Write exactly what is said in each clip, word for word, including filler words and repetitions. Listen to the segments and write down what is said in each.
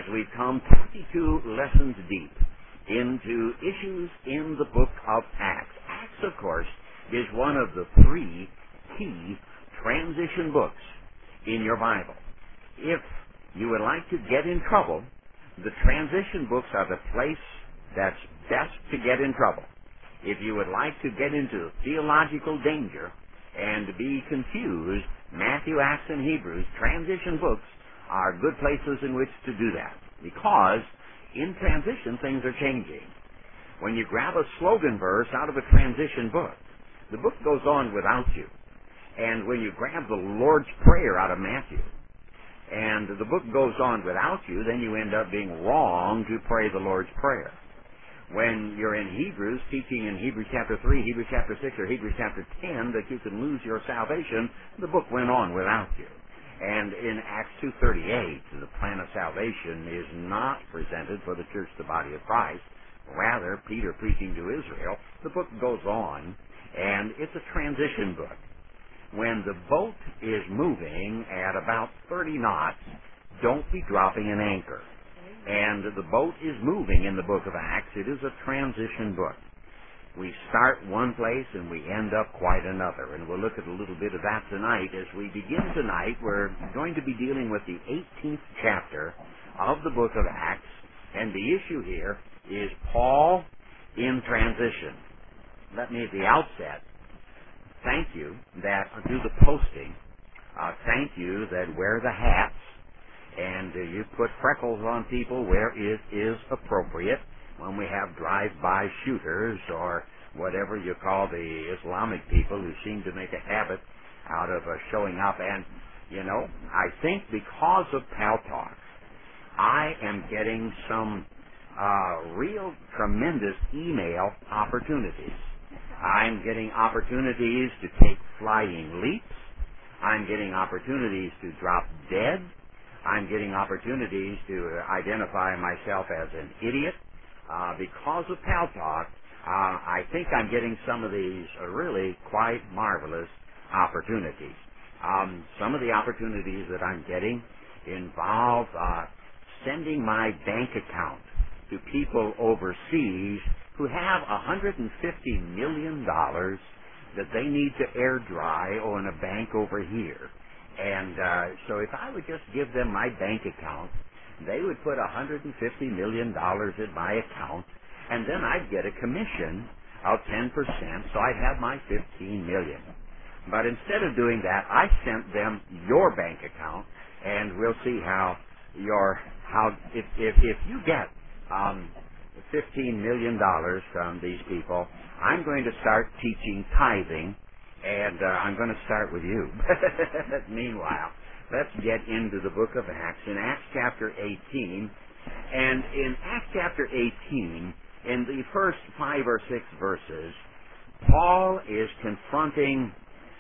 we've come twenty-two lessons deep into issues in the book of Acts. Acts, of course, is one of the three key transition books in your Bible. If you would like to get in trouble, the transition books are the place that's best to get in trouble. If you would like to get into theological danger and be confused, Matthew, Acts, and Hebrews, transition books are good places in which to do that, because in transition things are changing. When you grab a slogan verse out of a transition book, the book goes on without you. And when you grab the Lord's Prayer out of Matthew, and the book goes on without you, then you end up being wrong to pray the Lord's Prayer. When you're in Hebrews, teaching in Hebrews chapter three, Hebrews chapter six, or Hebrews chapter ten, that you can lose your salvation, the book went on without you. And in Acts two thirty-eight, the plan of salvation is not presented for the church, the body of Christ. Rather, Peter preaching to Israel, the book goes on, and it's a transition book. When the boat is moving at about thirty knots, don't be dropping an anchor. And the boat is moving in the book of Acts. It is a transition book. We start one place and we end up quite another. And we'll look at a little bit of that tonight. As we begin tonight, we're going to be dealing with the eighteenth chapter of the book of Acts. And the issue here is Paul in transition. Let me at the outset thank you that do the posting. Uh, thank you that wear the hats. And uh, you put freckles on people where it is appropriate. When we have drive-by shooters or whatever you call the Islamic people who seem to make a habit out of uh, showing up. And, you know, I think because of Pal Talk, I am getting some uh, real tremendous email opportunities. I'm getting opportunities to take flying leaps. I'm getting opportunities to drop dead. I'm getting opportunities to identify myself as an idiot. Uh, because of Pal Talk, uh, I think I'm getting some of these uh, really quite marvelous opportunities. Um, some of the opportunities that I'm getting involve uh, sending my bank account to people overseas who have one hundred fifty million dollars that they need to air dry on a bank over here. And uh, so if I would just give them my bank account, they would put one hundred fifty million dollars in my account, and then I'd get a commission of ten percent, so I'd have my fifteen million dollars. But instead of doing that, I sent them your bank account, and we'll see how your how if if, if you get um, fifteen million dollars from these people, I'm going to start teaching tithing. And uh, I'm going to start with you. Meanwhile, let's get into the book of Acts, in Acts chapter eighteen. And in Acts chapter eighteen, in the first five or six verses, Paul is confronting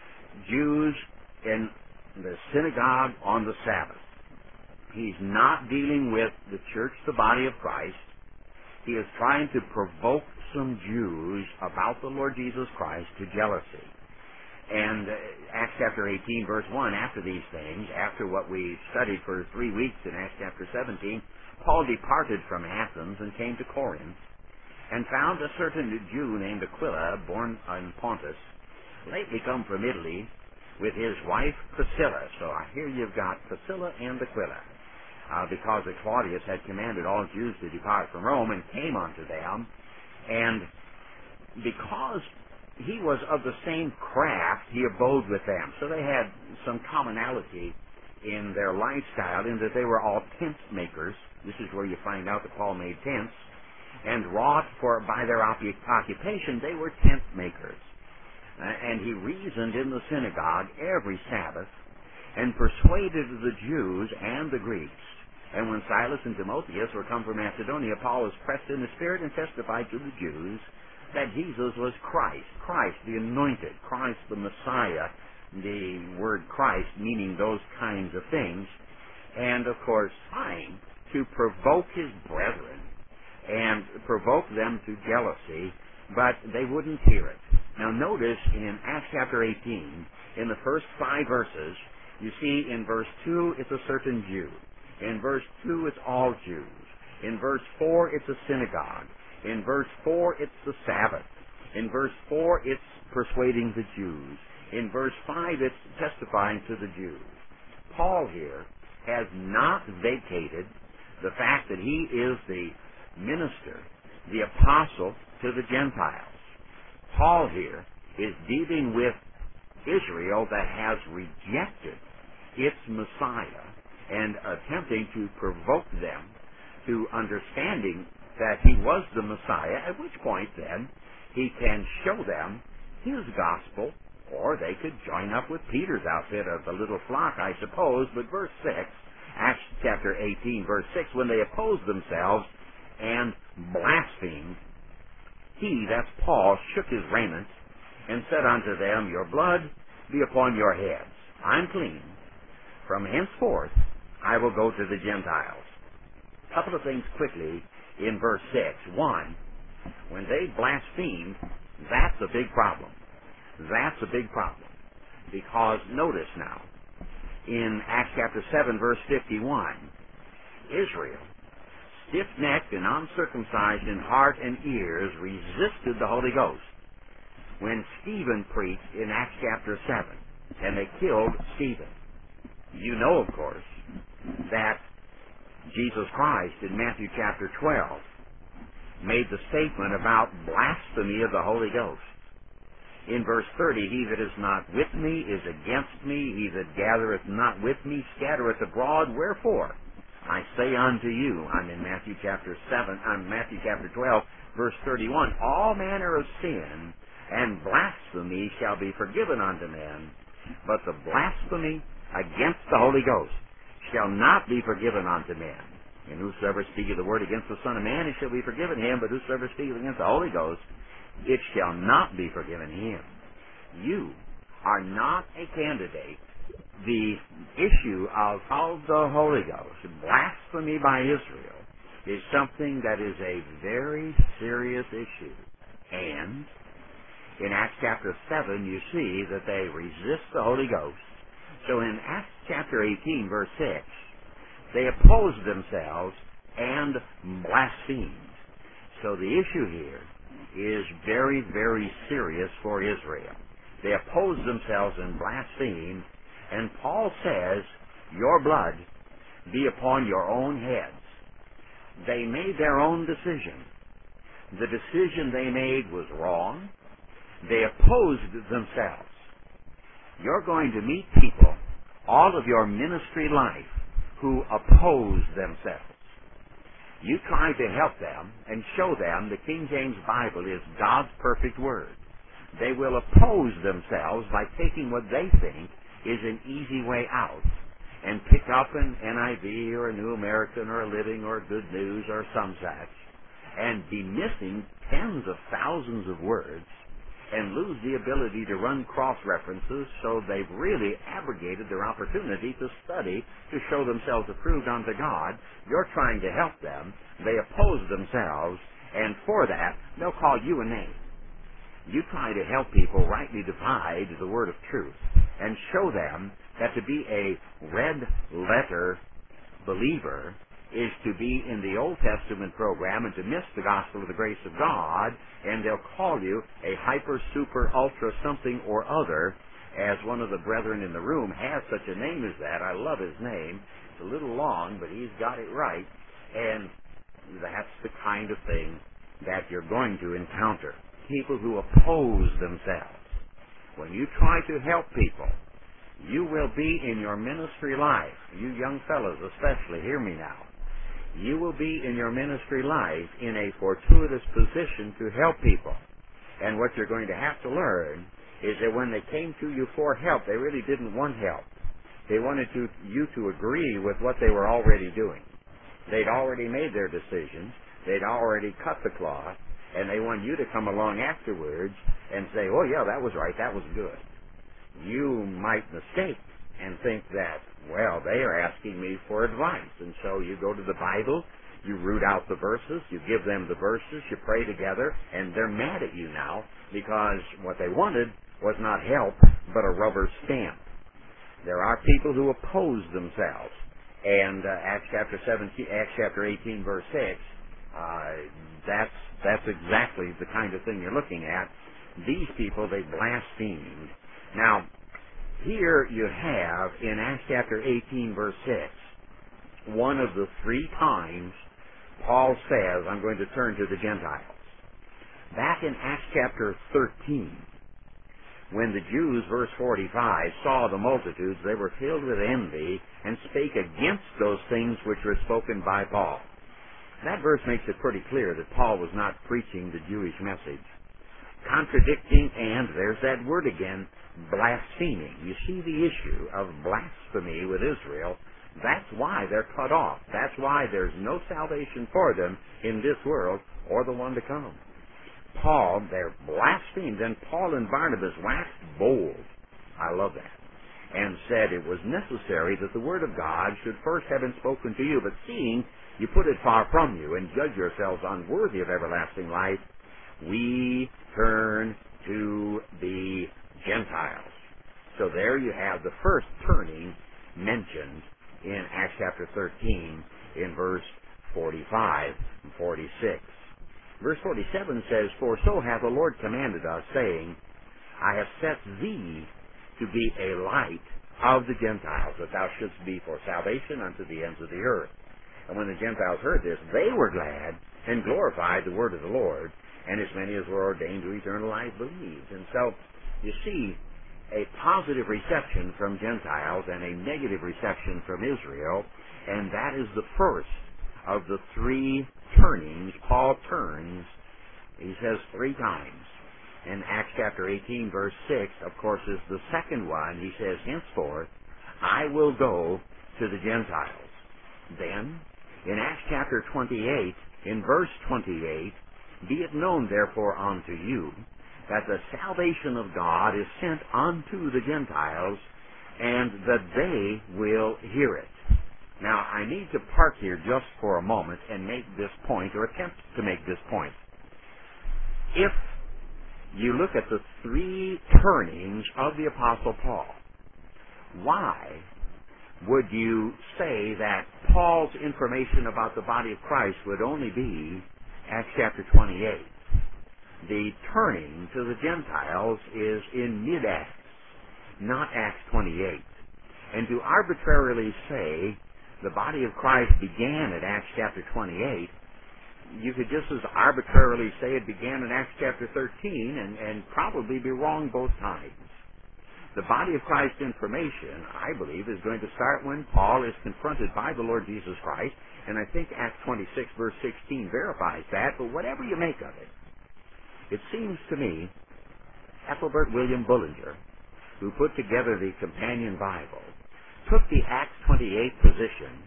Jews in the synagogue on the Sabbath. He's not dealing with the church, the body of Christ. He is trying to provoke some Jews about the Lord Jesus Christ to jealousy. And uh, Acts chapter eighteen, verse one, after these things, after what we studied for three weeks in Acts chapter seventeen, Paul departed from Athens and came to Corinth, and found a certain Jew named Aquila, born in Pontus, lately come from Italy, with his wife Priscilla. So here you've got Priscilla and Aquila, uh, because Claudius had commanded all Jews to depart from Rome, and came unto them, and because he was of the same craft, he abode with them. So they had some commonality in their lifestyle, in that they were all tent makers. This is where you find out that Paul made tents. And wrought for by their occupation, they were tent makers. Uh, and he reasoned in the synagogue every Sabbath, and persuaded the Jews and the Greeks. And when Silas and Timotheus were come from Macedonia, Paul was pressed in the Spirit and testified to the Jews that Jesus was Christ, Christ the anointed, Christ the Messiah, the word Christ meaning those kinds of things, and of course trying to provoke his brethren and provoke them to jealousy, but they wouldn't hear it. Now notice in Acts chapter eighteen, in the first five verses, you see in verse two, it's a certain Jew. In verse two, it's all Jews. In verse four, it's a synagogue. In verse four, it's the Sabbath. In verse four, it's persuading the Jews. In verse five, it's testifying to the Jews. Paul here has not vacated the fact that he is the minister, the apostle to the Gentiles. Paul here is dealing with Israel that has rejected its Messiah and attempting to provoke them to understanding that he was the Messiah, at which point then he can show them his gospel, or they could join up with Peter's outfit of the little flock, I suppose. But verse six, Acts chapter eighteen, verse six, when they opposed themselves and blasphemed, he, that's Paul, shook his raiment and said unto them, Your blood be upon your heads. I'm clean. From henceforth I will go to the Gentiles. A couple of things quickly in verse six. One, when they blasphemed, that's a big problem. That's a big problem. Because notice now, in Acts chapter seven, verse fifty-one, Israel, stiff-necked and uncircumcised in heart and ears, resisted the Holy Ghost when Stephen preached in Acts chapter seven, and they killed Stephen. You know, of course, that Jesus Christ in Matthew chapter twelve made the statement about blasphemy of the Holy Ghost. In verse thirty, he that is not with me is against me. He that gathereth not with me scattereth abroad. Wherefore, I say unto you, I'm in Matthew chapter seven, I'm Matthew chapter twelve, verse thirty-one, all manner of sin and blasphemy shall be forgiven unto men, but the blasphemy against the Holy Ghost shall not be forgiven unto men. And whosoever speaketh the word against the Son of Man, it shall be forgiven him, but whosoever speaketh against the Holy Ghost, it shall not be forgiven him. You are not a candidate. The issue of, of the Holy Ghost, blasphemy by Israel, is something that is a very serious issue. And in Acts chapter seven, you see that they resist the Holy Ghost. So in Acts chapter eighteen, verse six, they opposed themselves and blasphemed. So the issue here is very, very serious for Israel. They opposed themselves and blasphemed, and Paul says, your blood be upon your own heads. They made their own decision. The decision they made was wrong. They opposed themselves. You're going to meet people all of your ministry life who oppose themselves. You try to help them and show them the King James Bible is God's perfect word. They will oppose themselves by taking what they think is an easy way out and pick up an N I V or a New American or a Living or Good News or some such and be missing tens of thousands of words and lose the ability to run cross-references, so they've really abrogated their opportunity to study to show themselves approved unto God. You're trying to help them. They oppose themselves, and for that, they'll call you a name. You try to help people rightly divide the word of truth and show them that to be a red-letter believer is to be in the Old Testament program and to miss the gospel of the grace of God, and they'll call you a hyper, super, ultra something or other, as one of the brethren in the room has such a name as that. I love his name. It's a little long, but he's got it right, and that's the kind of thing that you're going to encounter. People who oppose themselves. When you try to help people, you will be in your ministry life, you young fellows especially, hear me now, you will be in your ministry life in a fortuitous position to help people. And what you're going to have to learn is that when they came to you for help, they really didn't want help. They wanted to, you to agree with what they were already doing. They'd already made their decisions. They'd already cut the cloth. And they want you to come along afterwards and say, oh yeah, that was right, that was good. You might mistake and think that, well, they are asking me for advice. And so you go to the Bible, you root out the verses, you give them the verses, you pray together, and they're mad at you now because what they wanted was not help, but a rubber stamp. There are people who oppose themselves. And uh, Acts chapter seventeen, Acts chapter eighteen, verse six, uh, that's that's exactly the kind of thing you're looking at. These people, they blasphemed. Now, here you have in Acts chapter eighteen, verse six, one of the three times Paul says, I'm going to turn to the Gentiles. Back in Acts chapter thirteen, when the Jews, verse forty-five, saw the multitudes, they were filled with envy and spake against those things which were spoken by Paul. That verse makes it pretty clear that Paul was not preaching the Jewish message. Contradicting, and there's that word again, blaspheming. You see the issue of blasphemy with Israel. That's why they're cut off. That's why there's no salvation for them in this world or the one to come. Paul, they're blasphemed, and Paul and Barnabas waxed bold. I love that. And said it was necessary that the word of God should first have been spoken to you, but seeing you put it far from you and judge yourselves unworthy of everlasting life, we turn to the Gentiles. So there you have the first turning mentioned in Acts chapter thirteen in verse forty-five and forty-six. Verse forty-seven says, For so hath the Lord commanded us, saying, I have set thee to be a light of the Gentiles, that thou shouldst be for salvation unto the ends of the earth. And when the Gentiles heard this, they were glad and glorified the word of the Lord, and as many as were ordained to eternal life believed. And so, you see, a positive reception from Gentiles and a negative reception from Israel, and that is the first of the three turnings. Paul turns, he says three times. In Acts chapter eighteen, verse six, of course, is the second one. He says, Henceforth, I will go to the Gentiles. Then, in Acts chapter twenty-eight, in verse twenty-eight, Be it known therefore unto you, that the salvation of God is sent unto the Gentiles, and that they will hear it. Now, I need to park here just for a moment and make this point, or attempt to make this point. If you look at the three turnings of the Apostle Paul, why would you say that Paul's information about the body of Christ would only be Acts chapter twenty-eight? The turning to the Gentiles is in mid-Acts, not Acts twenty-eight. And to arbitrarily say the body of Christ began at Acts chapter twenty-eight, you could just as arbitrarily say it began in Acts chapter thirteen and, and probably be wrong both times. The body of Christ information, I believe, is going to start when Paul is confronted by the Lord Jesus Christ, and I think Acts twenty-six, verse sixteen verifies that, but whatever you make of it, it seems to me Ethelbert William Bullinger, who put together the Companion Bible, took the Acts twenty-eight position,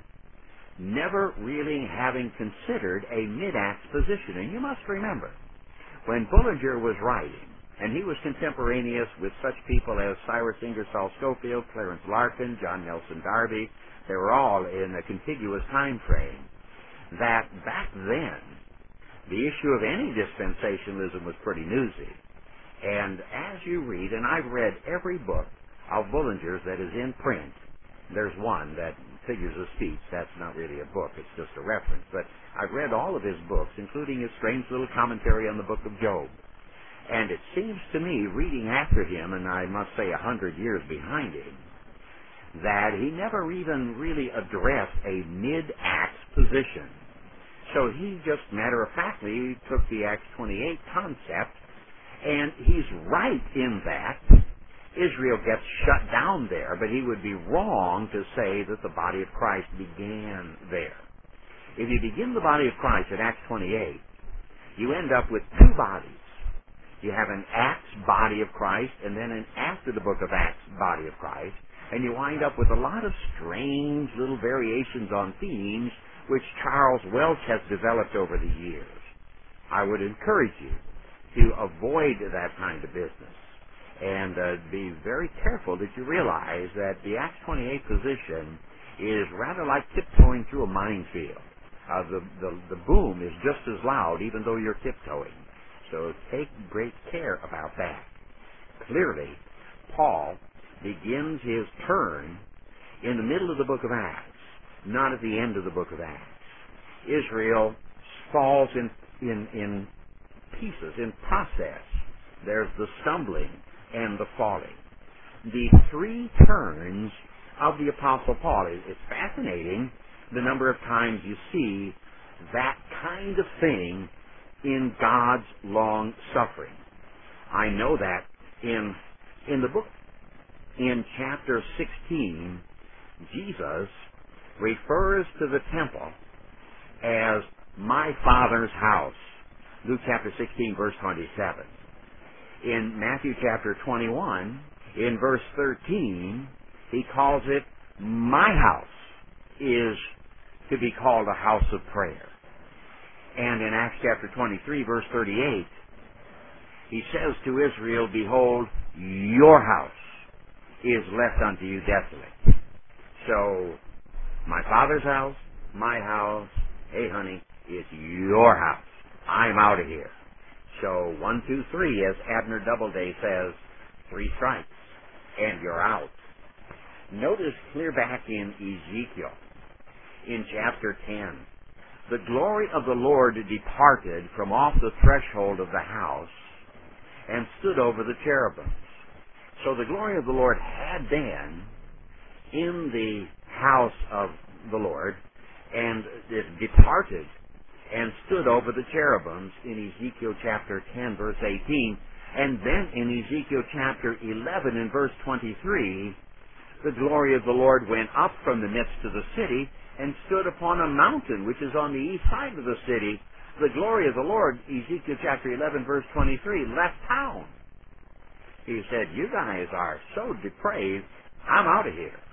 never really having considered a mid-Acts position. And you must remember, when Bullinger was writing, and he was contemporaneous with such people as Cyrus Ingersoll Schofield, Clarence Larkin, John Nelson Darby, they were all in a contiguous time frame, that back then, the issue of any dispensationalism was pretty newsy. And as you read, and I've read every book of Bullinger's that is in print, there's one that figures of speech. That's not really a book. It's just a reference. But I've read all of his books, including his strange little commentary on the book of Job. And it seems to me, reading after him, and I must say a hundred years behind him, that he never even really addressed a mid-Acts position. So he just matter-of-factly took the Acts twenty-eight concept, and he's right in that Israel gets shut down there, but he would be wrong to say that the body of Christ began there. If you begin the body of Christ at Acts twenty-eight, you end up with two bodies. You have an Acts body of Christ, and then an after the book of Acts body of Christ, and you wind up with a lot of strange little variations on themes which Charles Welch has developed over the years. I would encourage you to avoid that kind of business and uh, be very careful that you realize that the Acts twenty-eight position is rather like tiptoeing through a minefield. Uh, the, the, the boom is just as loud even though you're tiptoeing. So take great care about that. Clearly, Paul begins his turn in the middle of the book of Acts. not at the end of the book of Acts. Israel falls in, in, in pieces, in process. There's the stumbling and the falling. The three turns of the Apostle Paul. It's fascinating the number of times you see that kind of thing in God's long suffering. I know that in in the book, in chapter sixteen, Jesus refers to the temple as my Father's house. Luke chapter sixteen, verse twenty-seven. In Matthew chapter twenty-one, in verse thirteen, he calls it, my house is to be called a house of prayer. And in Acts chapter twenty-three, verse thirty-eight, he says to Israel, behold, your house is left unto you desolate. So, my Father's house, my house, hey honey, it's your house. I'm out of here. So, one, two, three, as Abner Doubleday says, three strikes, and you're out. Notice clear back in Ezekiel, in chapter ten, the glory of the Lord departed from off the threshold of the house and stood over the cherubims. So the glory of the Lord had been in the house of the Lord, and it departed and stood over the cherubims in Ezekiel chapter ten, verse eighteen. And then in Ezekiel chapter eleven, in verse twenty-three, the glory of the Lord went up from the midst of the city and stood upon a mountain which is on the east side of the city. The glory of the Lord, Ezekiel chapter eleven, verse twenty-three, left town. He said, you guys are so depraved, I'm out of here.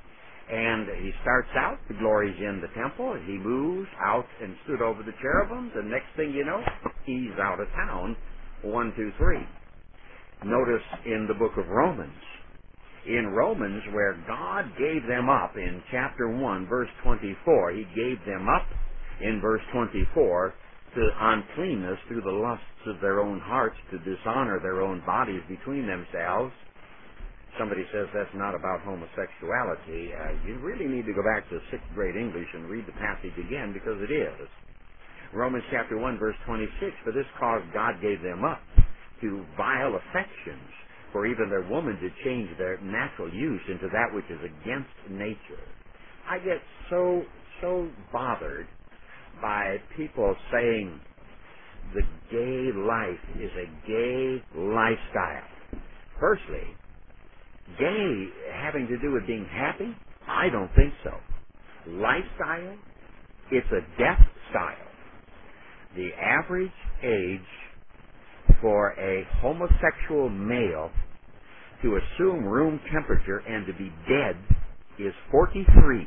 And he starts out, the glory's in the temple, and he moves out and stood over the cherubims, and next thing you know, he's out of town. One, two, three. Notice in the book of Romans, in Romans, where God gave them up in chapter one, verse twenty-four, he gave them up in verse twenty-four to uncleanness through the lusts of their own hearts, to dishonor their own bodies between themselves. Somebody says that's not about homosexuality. Uh, you really need to go back to sixth grade English and read the passage again, because it is. Romans chapter one, verse twenty-six, for this cause God gave them up to vile affections, for even their woman did change their natural use into that which is against nature. I get so, so bothered by people saying the gay life is a gay lifestyle. Firstly, gay having to do with being happy? I don't think so. Lifestyle? It's a death style. The average age for a homosexual male to assume room temperature and to be dead is forty-three.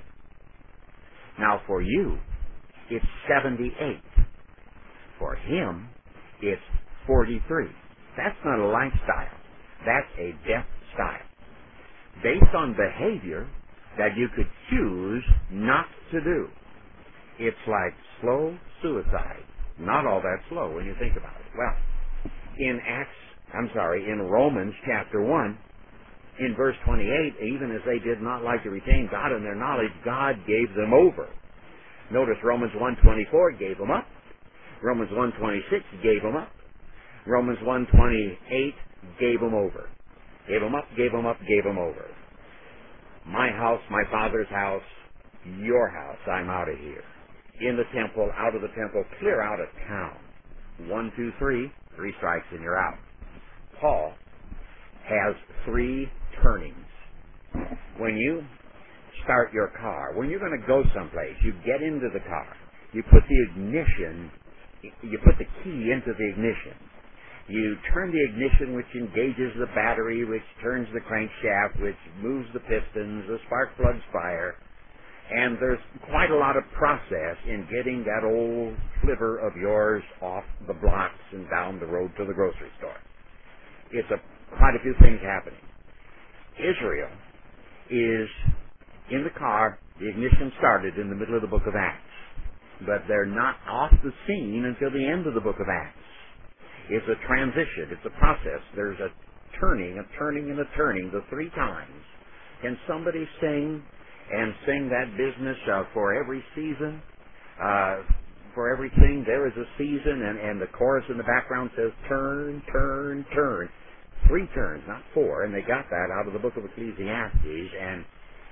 Now for you, it's seventy-eight. For him, it's forty-three. That's not a lifestyle. That's a death style. Based on behavior that you could choose not to do. It's like slow suicide. Not all that slow when you think about it. Well, in Acts, I'm sorry, in Romans chapter one, in verse twenty-eight, even as they did not like to retain God in their knowledge, God gave them over. Notice Romans one twenty-four gave them up. Romans one twenty-six gave them up. Romans one twenty-eight gave them over. Gave them up, gave them up, gave them over. My house, my Father's house, your house, I'm out of here. In the temple, out of the temple, clear out of town. One, two, three, three strikes and you're out. Paul has three turnings. When you start your car, when you're going to go someplace, you get into the car, you put the ignition, you put the key into the ignition. You turn the ignition, which engages the battery, which turns the crankshaft, which moves the pistons, the spark plugs fire, and there's quite a lot of process in getting that old flivver of yours off the blocks and down the road to the grocery store. It's a, quite a few things happening. Israel is in the car, the ignition started in the middle of the book of Acts, but they're not off the scene until the end of the book of Acts. It's a transition. It's a process. There's a turning, a turning, and a turning, the three times. Can somebody sing and sing that business uh, for every season, uh, for everything there is a season, and, and the chorus in the background says turn, turn, turn. Three turns, not four, and they got that out of the book of Ecclesiastes, and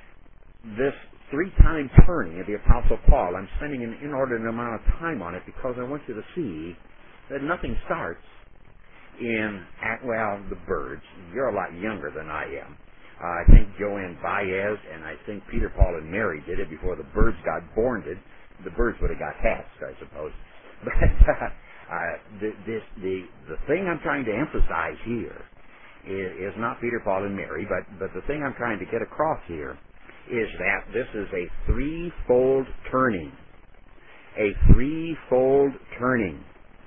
this three-time turning of the Apostle Paul, I'm spending an inordinate amount of time on it because I want you to see that nothing starts in, at, well, the birds. You're a lot younger than I am. Uh, I think Joanne Baez and I think Peter, Paul, and Mary did it before the birds got born did. The birds would have got hats, I suppose. But uh, uh, the, this, the, the thing I'm trying to emphasize here is, is not Peter, Paul, and Mary, but, but the thing I'm trying to get across here is that this is a threefold turning. A threefold turning.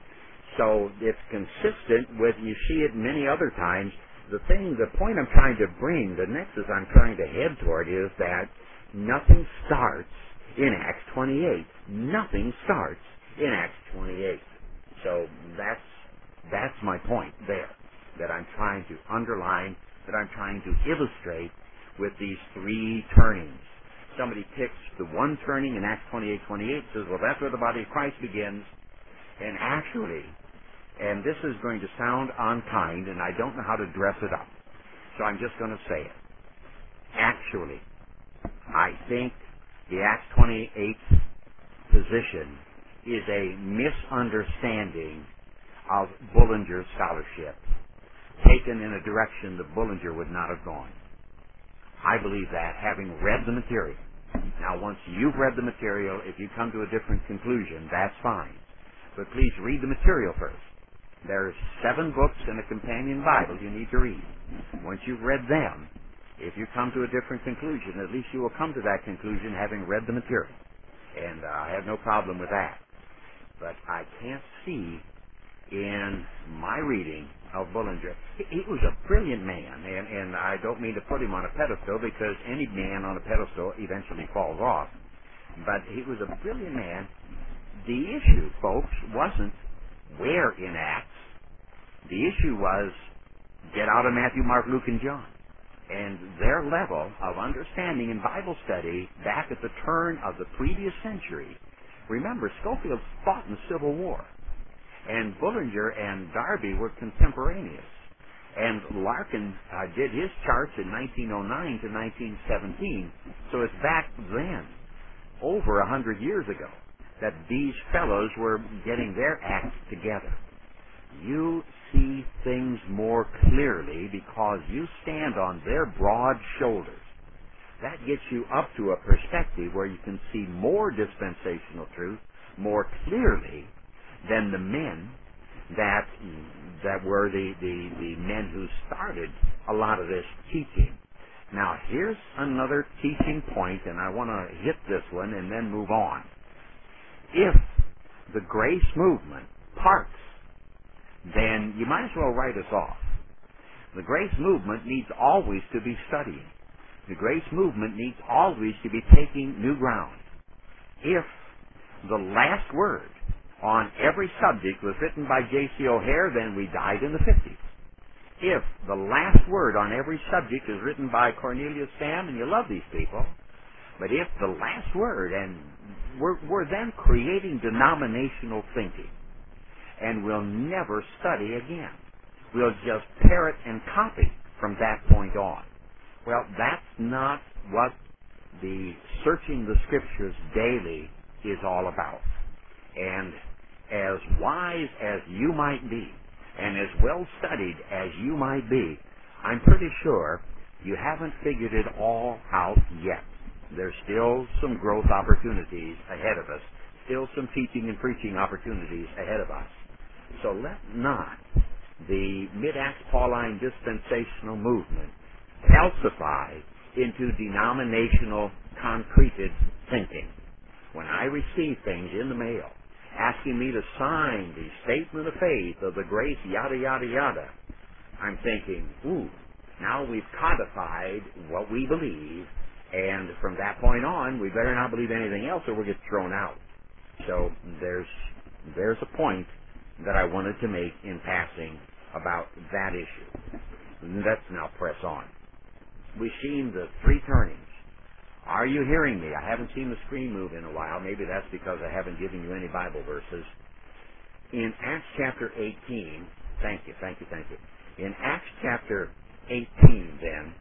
So it's consistent with, you see it many other times. The thing, the point I'm trying to bring, the nexus I'm trying to head toward is that nothing starts in Acts twenty-eight. Nothing starts in Acts twenty-eight. So that's, that's my point there, that I'm trying to underline, that I'm trying to illustrate with these three turnings. Somebody picks the one turning in Acts twenty-eight twenty-eight, says, well, that's where the body of Christ begins. And actually, and this is going to sound unkind, and I don't know how to dress it up, so I'm just going to say it. Actually, I think the Acts twenty-eight position is a misunderstanding of Bullinger's scholarship, taken in a direction that Bullinger would not have gone. I believe that, having read the material. Now, once you've read the material, if you come to a different conclusion, that's fine. But please read the material first. There's seven books in a companion Bible you need to read. Once you've read them, if you come to a different conclusion, at least you will come to that conclusion having read the material. And uh, I have no problem with that. But I can't see in my reading of Bullinger, he, he was a brilliant man, and, and I don't mean to put him on a pedestal because any man on a pedestal eventually falls off. But he was a brilliant man. The issue, folks, wasn't where in Acts. The issue was get out of Matthew, Mark, Luke, and John. And their level of understanding in Bible study back at the turn of the previous century. Remember, Schofield fought in the Civil War. And Bullinger and Darby were contemporaneous. And Larkin uh, did his charts in nineteen oh nine to nineteen seventeen. So it's back then, over a hundred years ago, that these fellows were getting their act together. You see things more clearly because you stand on their broad shoulders. That gets you up to a perspective where you can see more dispensational truth more clearly than the men that that were the, the, the men who started a lot of this teaching. Now, here's another teaching point, and I want to hit this one and then move on. If the grace movement parks, then you might as well write us off. The grace movement needs always to be studying. The grace movement needs always to be taking new ground. If the last word on every subject was written by J C O'Hare, then we died in the fifties. If the last word on every subject is written by Cornelius Sam, and you love these people, but if the last word, and we're, we're then creating denominational thinking, and we'll never study again. We'll just parrot and copy from that point on. Well, that's not what the searching the Scriptures daily is all about. And as wise as you might be, and as well studied as you might be, I'm pretty sure you haven't figured it all out yet. There's still some growth opportunities ahead of us, still some teaching and preaching opportunities ahead of us. So let not the mid-Acts Pauline dispensational movement calcify into denominational concreted thinking. When I receive things in the mail asking me to sign the statement of faith of the grace, yada, yada, yada, I'm thinking, ooh, now we've codified what we believe, and from that point on, we better not believe anything else or we'll get thrown out. So there's there's a point that I wanted to make in passing about that issue. Let's now press on. We've seen the three turnings Are you hearing me? I haven't seen the screen move in a while. Maybe that's because I haven't given you any Bible verses. In Acts chapter eighteen, thank you, thank you, thank you. In Acts chapter eighteen, then,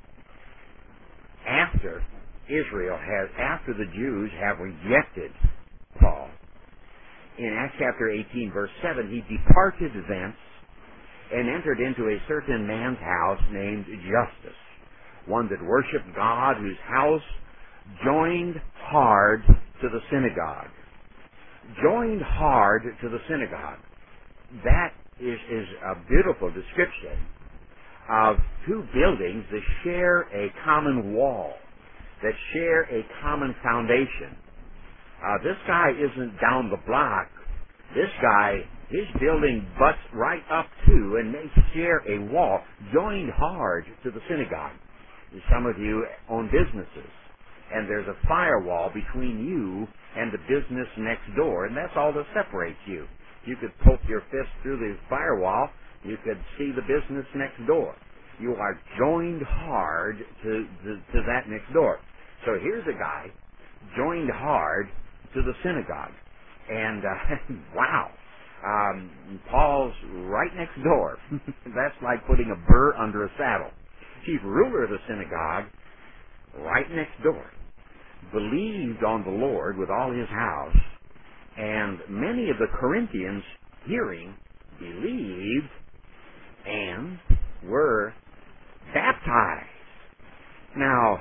after Israel has, after the Jews have rejected Paul, in Acts chapter eighteen, verse seven, he departed thence and entered into a certain man's house named Justus, one that worshipped God, whose house joined hard to the synagogue. Joined hard to the synagogue. That is, is a beautiful description of two buildings that share a common wall, that share a common foundation. Uh, this guy isn't down the block. This guy, his building butts right up to, and they share a wall, joined hard to the synagogue. Some of you own businesses, and there's a firewall between you and the business next door, and that's all that separates you. You could poke your fist through the firewall, you could see the business next door. You are joined hard to, to, to that next door. So here's a guy joined hard to the synagogue. And, uh, wow, um, Paul's right next door. That's like putting a burr under a saddle. Chief ruler of the synagogue, right next door, believed on the Lord with all his house, and many of the Corinthians, hearing, believed and were baptized. Now,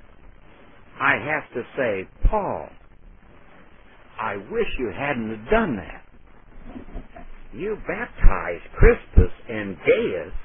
I have to say, Paul, I wish you hadn't have done that. You baptized Crispus and Gaius.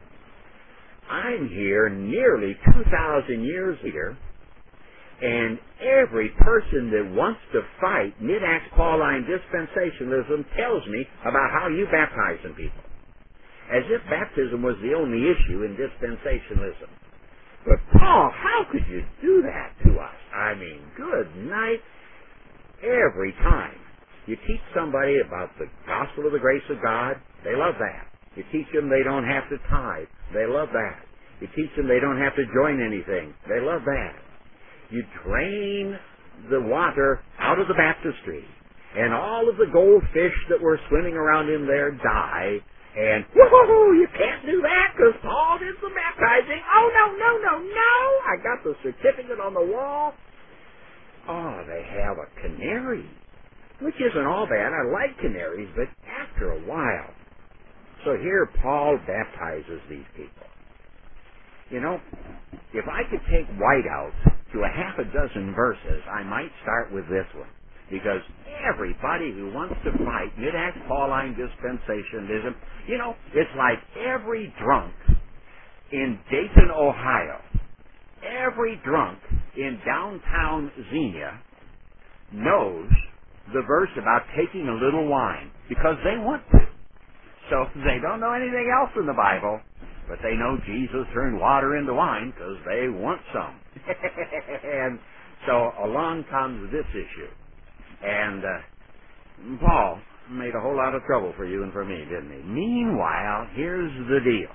I'm here nearly two thousand years later, and every person that wants to fight mid-Acts Pauline dispensationalism tells me about how you baptize some people. As if baptism was the only issue in dispensationalism. But Paul, how could you do that to us? I mean, good night. Every time you teach somebody about the gospel of the grace of God, they love that. You teach them they don't have to tithe, they love that. You teach them they don't have to join anything, they love that. You drain the water out of the baptistry, and all of the goldfish that were swimming around in there die, and whoa, you can't do that because Paul did some baptizing. Oh, no, no, no, no! I got the certificate on the wall. Oh, they have a canary, which isn't all bad. I like canaries, but after a while. So here Paul baptizes these people. You know, if I could take whiteout to a half a dozen verses, I might start with this one. Because everybody who wants to fight mid-Acts Pauline dispensationalism, you know, it's like every drunk in Dayton, Ohio, every drunk in downtown Xenia knows the verse about taking a little wine because they want to. So they don't know anything else in the Bible, but they know Jesus turned water into wine because they want some. And so along comes this issue. And uh, Paul made a whole lot of trouble for you and for me, didn't he? Meanwhile, here's the deal.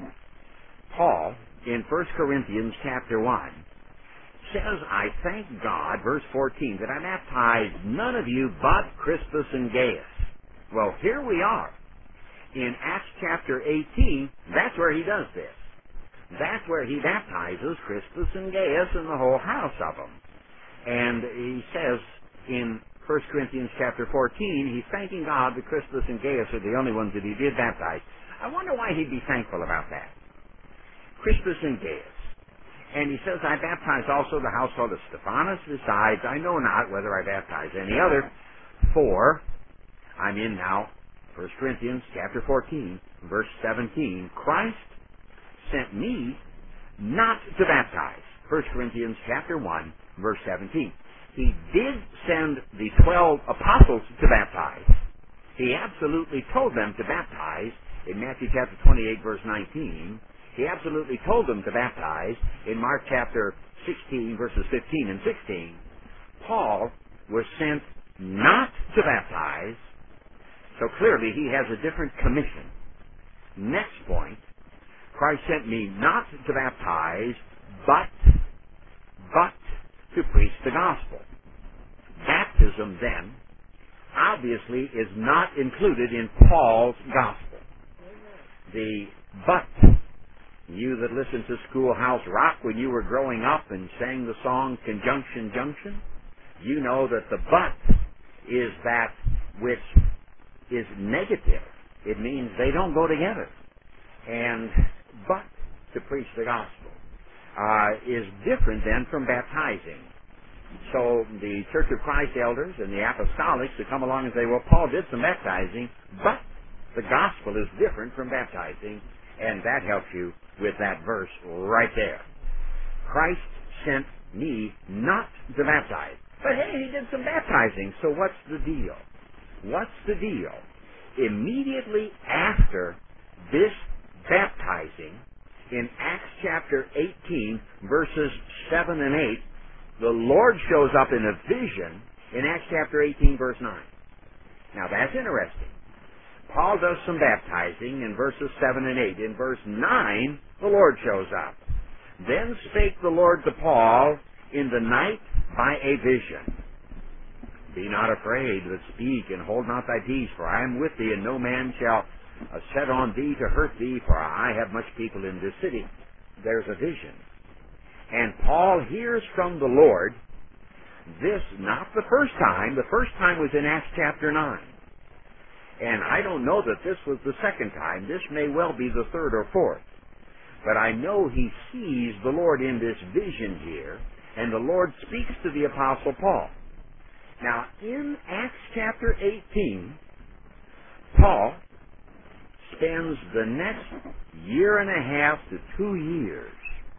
Paul, in First Corinthians chapter one, says, I thank God, verse fourteen, that I baptized none of you but Crispus and Gaius. Well, here we are. In Acts chapter eighteen, that's where he does this. That's where he baptizes Crispus and Gaius and the whole house of them. And he says in First Corinthians chapter fourteen, he's thanking God that Crispus and Gaius are the only ones that he did baptize. I wonder why he'd be thankful about that. Crispus and Gaius. And he says, I baptized also the household of Stephanas. Besides, I know not whether I baptize any other. For, I'm in now, First Corinthians chapter fourteen, verse seventeen. Christ sent me not to baptize. First Corinthians chapter one, verse seventeen. He did send the twelve apostles to baptize. He absolutely told them to baptize in Matthew chapter twenty-eight, verse nineteen. He absolutely told them to baptize in Mark chapter sixteen, verses fifteen and sixteen. Paul was sent not to baptize, so clearly he has a different commission. Next point, Christ sent me not to baptize, but, but to preach the gospel. Baptism, then, obviously is not included in Paul's gospel. The but, you that listened to Schoolhouse Rock when you were growing up and sang the song Conjunction Junction, you know that the but is that which is negative. It means they don't go together. And but to preach the gospel uh, is different than from baptizing. So the Church of Christ elders and the apostolics who come along and say, well, Paul did some baptizing, but the gospel is different from baptizing, and that helps you with that verse right there. Christ sent me not to baptize. But hey, he did some baptizing, so what's the deal? What's the deal? Immediately after this baptizing, in Acts chapter eighteen, verses seven and eight, the Lord shows up in a vision in Acts chapter eighteen, verse nine. Now that's interesting. Paul does some baptizing in verses seven and eight. In verse nine, the Lord shows up. Then spake the Lord to Paul in the night by a vision. Be not afraid, but speak, and hold not thy peace, for I am with thee, and no man shall uh, set on thee to hurt thee, for I have much people in this city. There's a vision. And Paul hears from the Lord this not the first time. The first time was in Acts chapter nine. And I don't know that this was the second time. This may well be the third or fourth. But I know he sees the Lord in this vision here, and the Lord speaks to the Apostle Paul. Now, in Acts chapter eighteen, Paul spends the next year and a half to two years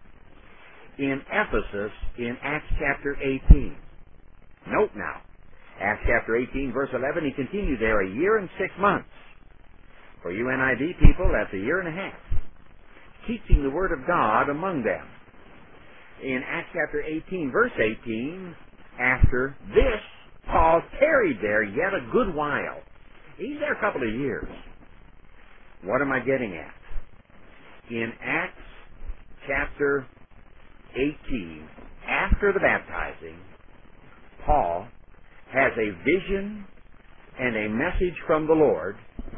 in Ephesus in Acts chapter eighteen. Note now, Acts chapter eighteen, verse eleven, he continued there a year and six months. For you N I V people, that's a year and a half, teaching the Word of God among them. In Acts chapter eighteen, verse eighteen, after this, Paul tarried there yet a good while. He's there a couple of years. What am I getting at? In Acts chapter eighteen, after the baptizing, Paul has a vision and a message from the Lord.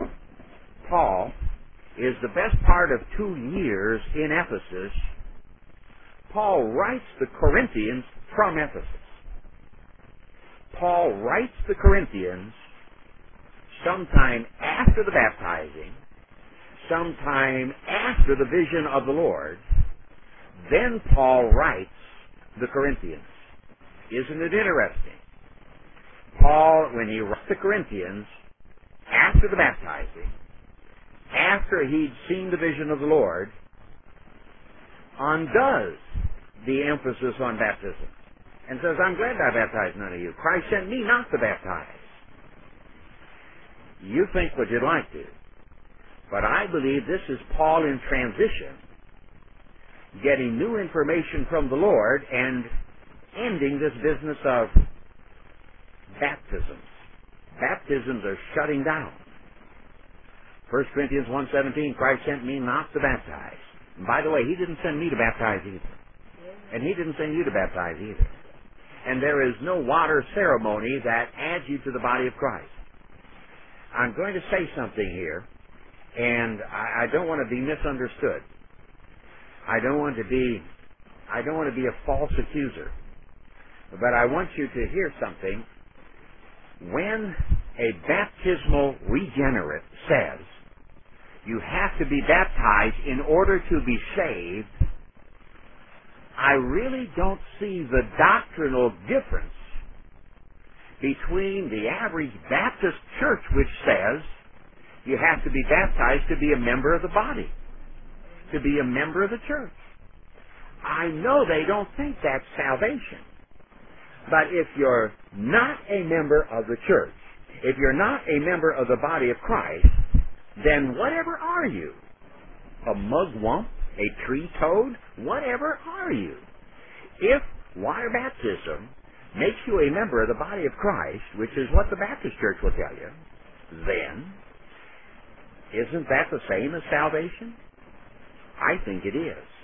Paul is the best part of two years in Ephesus. Paul writes the Corinthians from Ephesus. Paul writes the Corinthians sometime after the baptizing, sometime after the vision of the Lord. Then Paul writes the Corinthians. Isn't it interesting? Paul, when he writes the Corinthians, after the baptizing, after he'd seen the vision of the Lord, undoes the emphasis on baptism and says, I'm glad I baptized none of you. Christ sent me not to baptize. You think what you'd like to, but I believe this is Paul in transition, getting new information from the Lord and ending this business of baptisms. Baptisms are shutting down. First Corinthians one seventeen, Christ sent me not to baptize. And by the way, he didn't send me to baptize either. And he didn't send you to baptize either. And there is no water ceremony that adds you to the body of Christ. I'm going to say something here, and I, I don't want to be misunderstood. I don't want to be, I don't want to be a false accuser. But I want you to hear something. When a baptismal regenerate says, you have to be baptized in order to be saved, I really don't see the doctrinal difference between the average Baptist church, which says you have to be baptized to be a member of the body, to be a member of the church. I know they don't think that's salvation. But if you're not a member of the church, if you're not a member of the body of Christ, then whatever are you? A mugwump? A tree toad? Whatever are you? If water baptism makes you a member of the body of Christ, which is what the Baptist church will tell you, then isn't that the same as salvation? I think it is.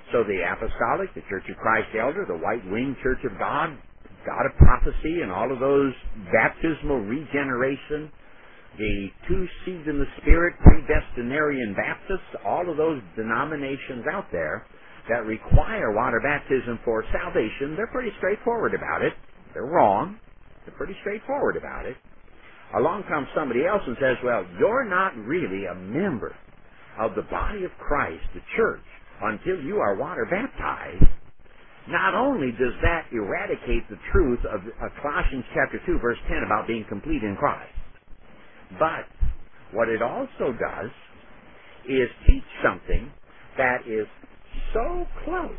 So the apostolic, the Church of Christ Elder, the White Winged Church of God, God of Prophecy, and all of those baptismal regeneration, the two seeds in the Spirit, predestinarian Baptists, all of those denominations out there that require water baptism for salvation, they're pretty straightforward about it. They're wrong. They're pretty straightforward about it. Along comes somebody else and says, well, you're not really a member of the body of Christ, the church, until you are water baptized. Not only does that eradicate the truth of Colossians chapter two, verse ten about being complete in Christ, but what it also does is teach something that is so close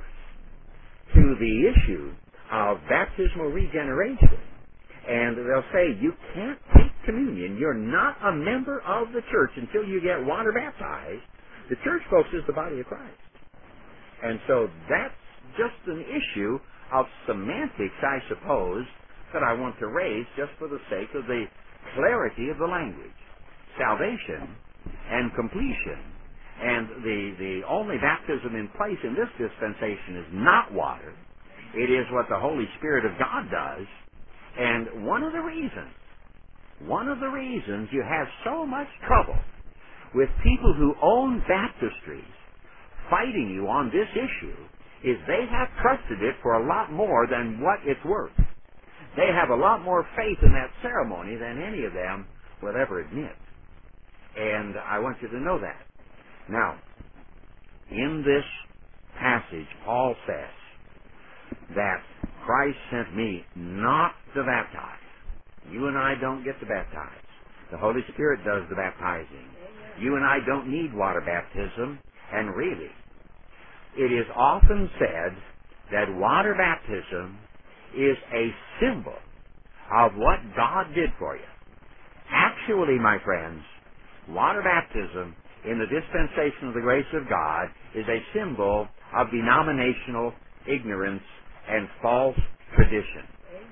to the issue of baptismal regeneration. And they'll say, you can't take communion. You're not a member of the church until you get water baptized. The church, folks, is the body of Christ. And so that's just an issue of semantics, I suppose, that I want to raise just for the sake of the clarity of the language. Salvation and completion, and the, the only baptism in place in this dispensation is not water. It is what the Holy Spirit of God does. And one of the reasons, one of the reasons you have so much trouble with people who own baptistries fighting you on this issue is they have trusted it for a lot more than what it's worth. They have a lot more faith in that ceremony than any of them will ever admit. And I want you to know that. Now, in this passage, Paul says that Christ sent me not to baptize. You and I don't get to baptize. The Holy Spirit does the baptizing. You and I don't need water baptism. And really, it is often said that water baptism is a symbol of what God did for you. Actually, my friends, water baptism in the dispensation of the grace of God is a symbol of denominational ignorance and false tradition.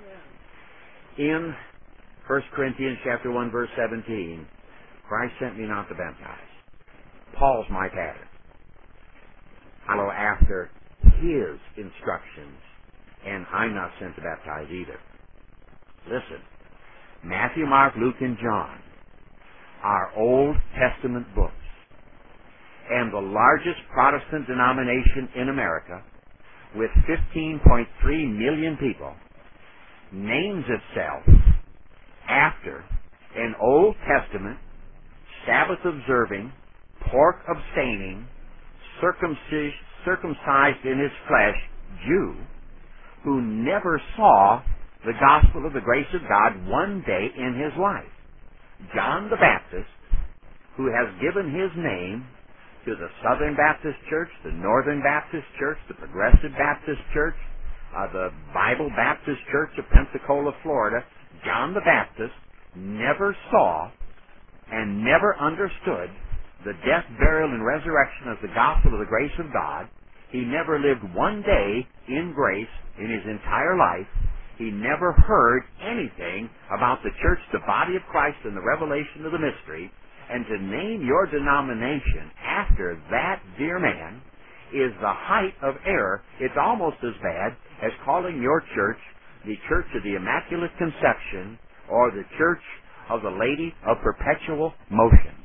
In First Corinthians chapter one, verse seventeen, Christ sent me not to baptize. Paul's my pattern. I follow after his instructions, and I'm not sent to baptize either. Listen, Matthew, Mark, Luke, and John are Old Testament books, and the largest Protestant denomination in America, with fifteen point three million people, names itself after an Old Testament, Sabbath-observing, pork-abstaining, circumcised, circumcised in his flesh Jew who never saw the gospel of the grace of God one day in his life. John the Baptist, who has given his name to the Southern Baptist Church, the Northern Baptist Church, the Progressive Baptist Church, uh, the Bible Baptist Church of Pensacola, Florida, John the Baptist never saw and never understood the death, burial, and resurrection of the gospel of the grace of God. He never lived one day in grace in his entire life. He never heard anything about the church, the body of Christ, and the revelation of the mystery. And to name your denomination after that dear man is the height of error. It's almost as bad as calling your church the Church of the Immaculate Conception or the Church of the Lady of Perpetual Motion.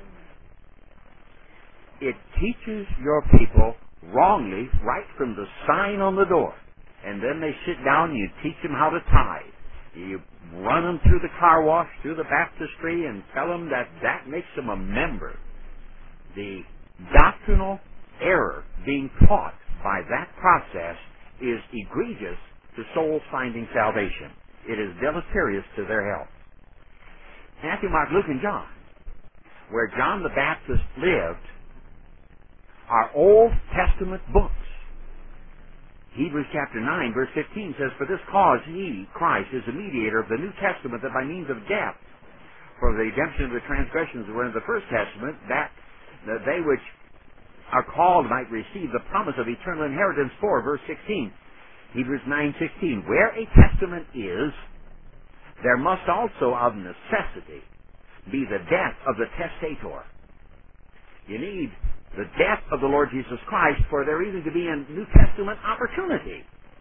It teaches your people wrongly right from the sign on the door. And then they sit down and you teach them how to tithe. You run them through the car wash, through the baptistry, and tell them that that makes them a member. The doctrinal error being taught by that process is egregious to souls finding salvation. It is deleterious to their health. Matthew, Mark, Luke, and John, where John the Baptist lived, are Old Testament books. Hebrews chapter nine, verse fifteen says, for this cause he, Christ, is the mediator of the New Testament, that by means of death, for the redemption of the transgressions that were in the First Testament, that, that they which are called might receive the promise of eternal inheritance. For, verse sixteen, Hebrews nine sixteen, where a testament is, there must also of necessity be the death of the testator. You need the death of the Lord Jesus Christ for there even to be a New Testament opportunity.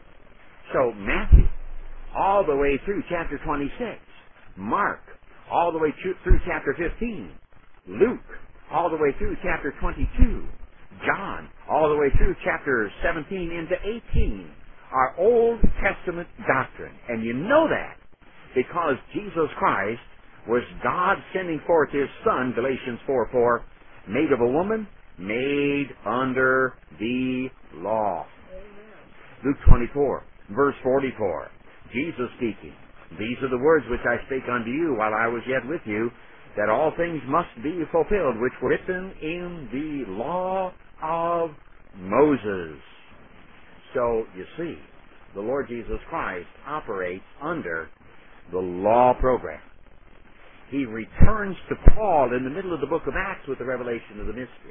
So Matthew, all the way through chapter twenty-six. Mark, all the way through chapter fifteen. Luke, all the way through chapter twenty-two. John, all the way through chapter seventeen into eighteen, are Old Testament doctrine. And you know that because Jesus Christ was God sending forth His Son, Galatians four four, made of a woman, made under the law. Luke twenty-four, verse forty-four, Jesus speaking, "These are the words which I spake unto you while I was yet with you, that all things must be fulfilled which were written in the law of Moses." So, you see, the Lord Jesus Christ operates under the law program. He returns to Paul in the middle of the book of Acts with the revelation of the mystery.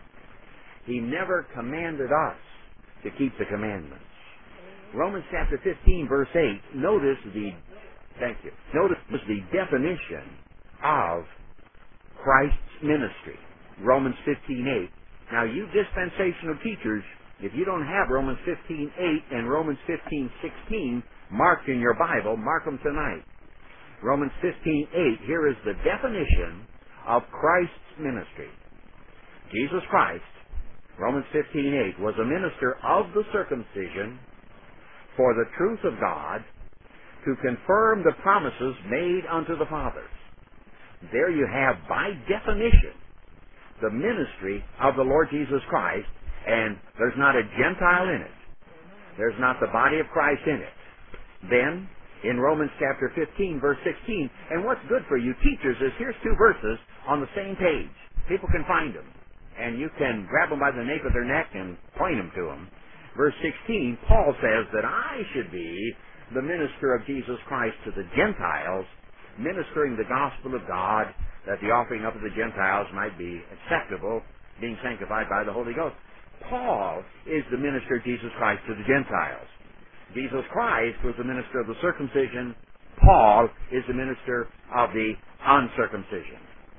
He never commanded us to keep the commandments. Romans chapter fifteen, verse eight, notice the, thank you, notice the definition of Christ's ministry. Romans fifteen eight. Now you dispensational teachers, if you don't have Romans fifteen eight and Romans fifteen sixteen marked in your Bible, mark them tonight. Romans fifteen eight, here is the definition of Christ's ministry. Jesus Christ, Romans fifteen eight, was a minister of the circumcision for the truth of God to confirm the promises made unto the fathers. There you have, by definition, the ministry of the Lord Jesus Christ, and there's not a Gentile in it. There's not the body of Christ in it. Then, in Romans chapter fifteen, verse sixteen, and what's good for you teachers is here's two verses on the same page. People can find them, and you can grab them by the nape of their neck and point them to them. Verse sixteen, Paul says that I should be the minister of Jesus Christ to the Gentiles, ministering the gospel of God, that the offering up of the Gentiles might be acceptable, being sanctified by the Holy Ghost. Paul is the minister of Jesus Christ to the Gentiles. Jesus Christ was the minister of the circumcision. Paul is the minister of the uncircumcision.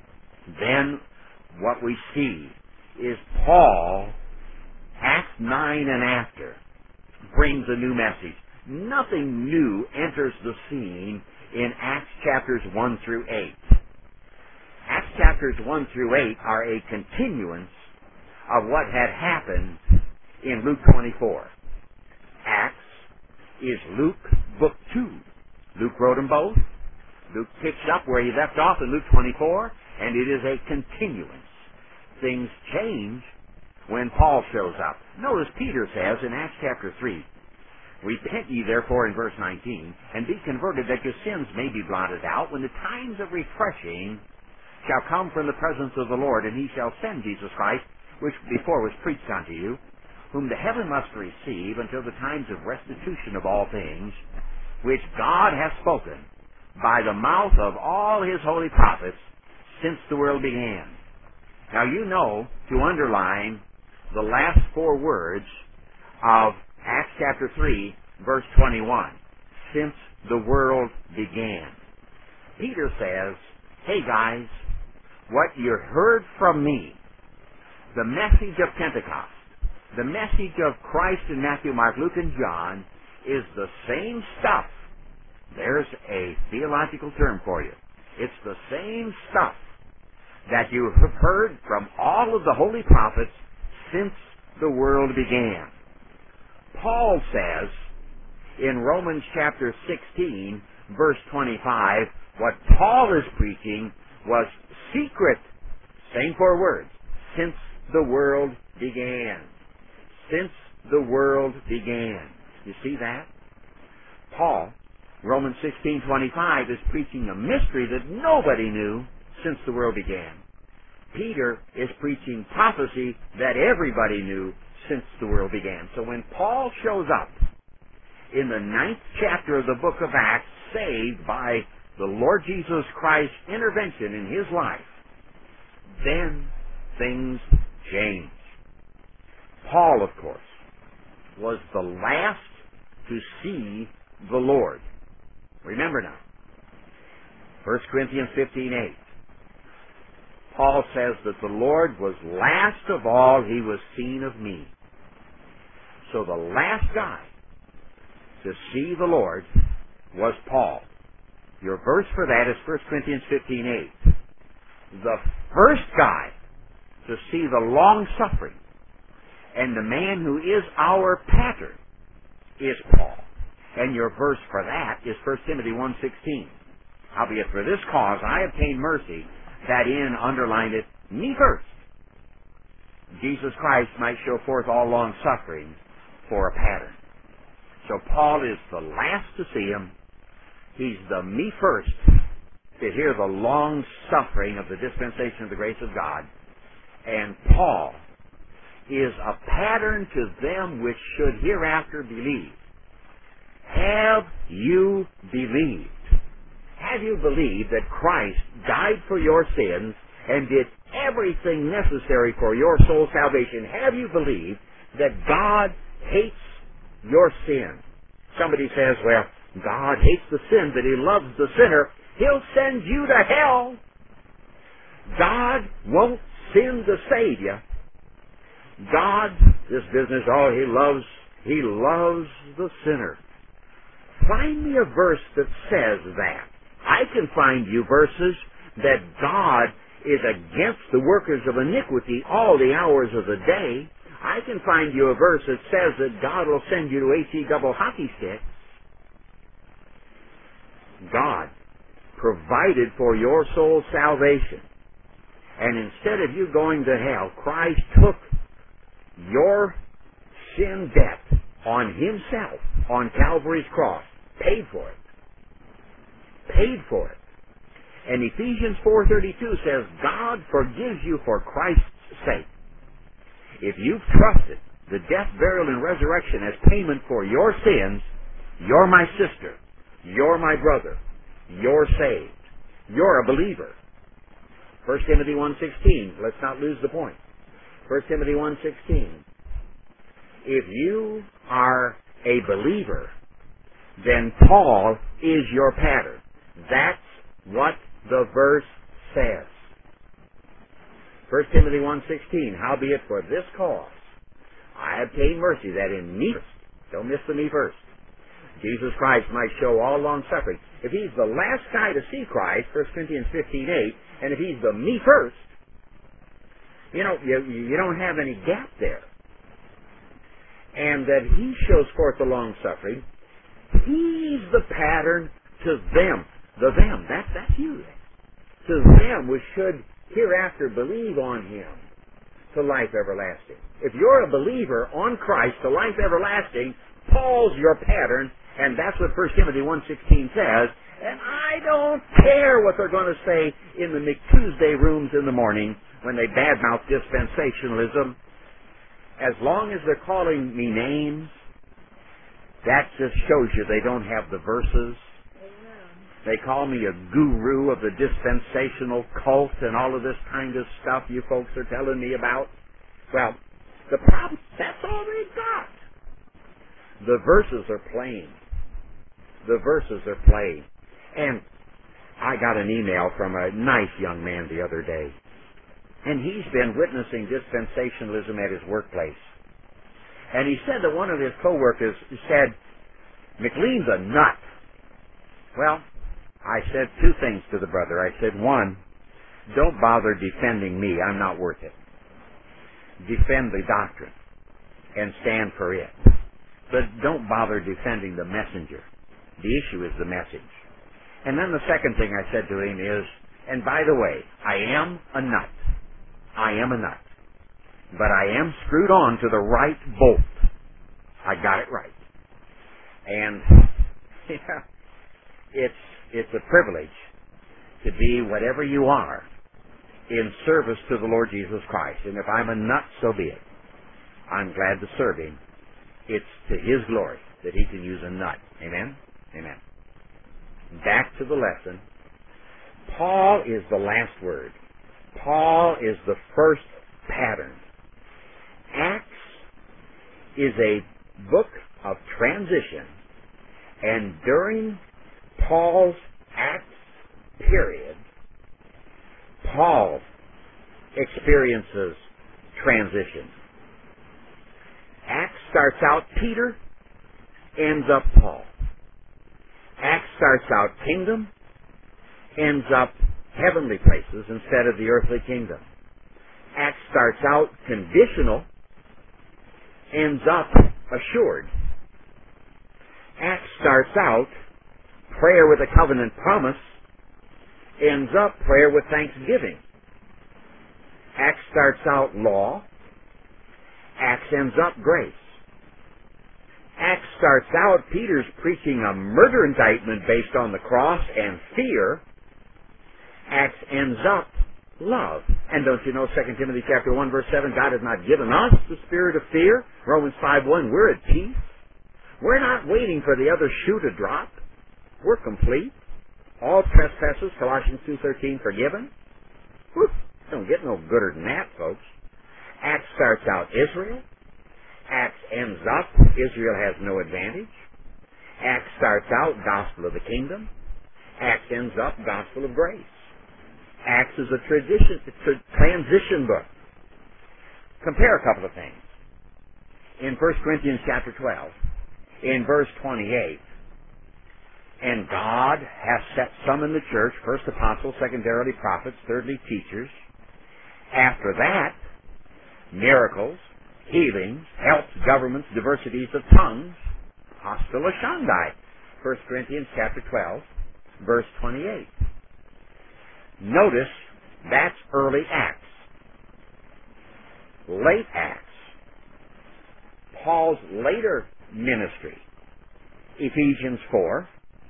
Then what we see is Paul, Acts nine and after, brings a new message. Nothing new enters the scene in Acts chapters one through eight. Acts chapters one through eight are a continuance of what had happened in Luke twenty-four. Acts is Luke book two. Luke wrote them both. Luke picks up where he left off in Luke twenty-four, and it is a continuance. Things change when Paul shows up. Notice Peter says in Acts chapter three, "Repent ye therefore," in verse nineteen, "and be converted, that your sins may be blotted out, when the times of refreshing shall come from the presence of the Lord, and he shall send Jesus Christ, which before was preached unto you, whom the heaven must receive until the times of restitution of all things, which God hath spoken by the mouth of all his holy prophets since the world began." Now you know to underline the last four words of Acts chapter three, verse twenty-one. Since the world began. Peter says, hey guys, what you heard from me, the message of Pentecost, the message of Christ in Matthew, Mark, Luke, and John, is the same stuff. There's a theological term for you. It's the same stuff that you have heard from all of the holy prophets since the world began. Paul says in Romans chapter sixteen, verse twenty-five, what Paul is preaching was secret, same four words, since the world began. Since the world began. You see that? Paul, Romans sixteen twenty-five, is preaching a mystery that nobody knew since the world began. Peter is preaching prophecy that everybody knew since the world began. So when Paul shows up in the ninth chapter of the book of Acts, saved by the Lord Jesus Christ's intervention in his life, then things change. Paul, of course, was the last to see the Lord. Remember now, First Corinthians fifteen eight. Paul says that the Lord was last of all, he was seen of me. So the last guy to see the Lord was Paul. Your verse for that is First Corinthians fifteen eight. The first guy to see the long-suffering and the man who is our pattern is Paul. And your verse for that is First Timothy one sixteen. Howbeit for this cause I obtained mercy, that in, underlined it, me first, Jesus Christ might show forth all long-suffering for a pattern. So Paul is the last to see him. He's the me first to hear the long-suffering of the dispensation of the grace of God. And Paul is a pattern to them which should hereafter believe. Have you believed? Have you believed that Christ died for your sins and did everything necessary for your soul salvation? Have you believed that God hates your sin? Somebody says, well, God hates the sin, but He loves the sinner. He'll send you to hell. God won't sin to save you. God, this business, oh, He loves, He loves the sinner. Find me a verse that says that. I can find you verses that God is against the workers of iniquity all the hours of the day. I can find you a verse that says that God will send you to A C double hockey stick. God provided for your soul's salvation. And instead of you going to hell, Christ took your sin debt on Himself on Calvary's cross, paid for it. Paid for it. And Ephesians four thirty-two says, God forgives you for Christ's sake. If you've trusted the death, burial, and resurrection as payment for your sins, you're my sister. You're my brother. You're saved. You're a believer. First Timothy one sixteen. Let's not lose the point. First Timothy one sixteen. If you are a believer, then Paul is your pattern. That's what the verse says. First Timothy one sixteen. Howbeit for this cause I obtain mercy, that in me first, don't miss the me first, Jesus Christ might show all long suffering. If He's the last guy to see Christ, First Corinthians fifteen eight, and if He's the me first, you know, you, you don't have any gap there. And that He shows forth the long suffering, He's the pattern to them. The them, that's, that's you. To them which should hereafter believe on Him to life everlasting. If you're a believer on Christ to life everlasting, Paul's your pattern, and that's what First Timothy one sixteen says. And I don't care what they're going to say in the McTuesday rooms in the morning when they badmouth dispensationalism. As long as they're calling me names, that just shows you they don't have the verses. They call me a guru of the dispensational cult and all of this kind of stuff you folks are telling me about. Well, the problem, that's all they've got. The verses are plain. The verses are plain. And I got an email from a nice young man the other day. And he's been witnessing dispensationalism at his workplace. And he said that one of his coworkers said, McLean's a nut. Well, I said two things to the brother. I said, one, don't bother defending me. I'm not worth it. Defend the doctrine and stand for it. But don't bother defending the messenger. The issue is the message. And then the second thing I said to him is, and by the way, I am a nut. I am a nut. But I am screwed on to the right bolt. I got it right. And yeah, it's It's a privilege to be whatever you are in service to the Lord Jesus Christ. And if I'm a nut, so be it. I'm glad to serve Him. It's to His glory that He can use a nut. Amen? Amen. Back to the lesson. Paul is the last word. Paul is the first pattern. Acts is a book of transition. And during Paul's Acts period, Paul experiences transition. Acts starts out Peter, ends up Paul. Acts starts out kingdom, ends up heavenly places instead of the earthly kingdom. Acts starts out conditional, ends up assured. Acts starts out prayer with a covenant promise, ends up prayer with thanksgiving. Acts starts out law, Acts ends up grace. Acts starts out Peter's preaching a murder indictment based on the cross and fear. Acts ends up love. And don't you know Second Timothy chapter one verse seven, God has not given us the spirit of fear. Romans five one, we're at peace. We're not waiting for the other shoe to drop. We're complete. All trespasses, Colossians two thirteen, forgiven. Whew, don't get no gooder than that, folks. Acts starts out Israel. Acts ends up Israel has no advantage. Acts starts out gospel of the kingdom. Acts ends up gospel of grace. Acts is a tradition, it's a transition book. Compare a couple of things. In First Corinthians chapter twelve, in verse twenty-eight, and God has set some in the church, first apostles, secondarily prophets, thirdly teachers. After that, miracles, healings, helps, governments, diversities of tongues, hostilashondai. First Corinthians chapter twelve, verse twenty-eight. Notice that's early Acts. Late Acts. Paul's later ministry. Ephesians four,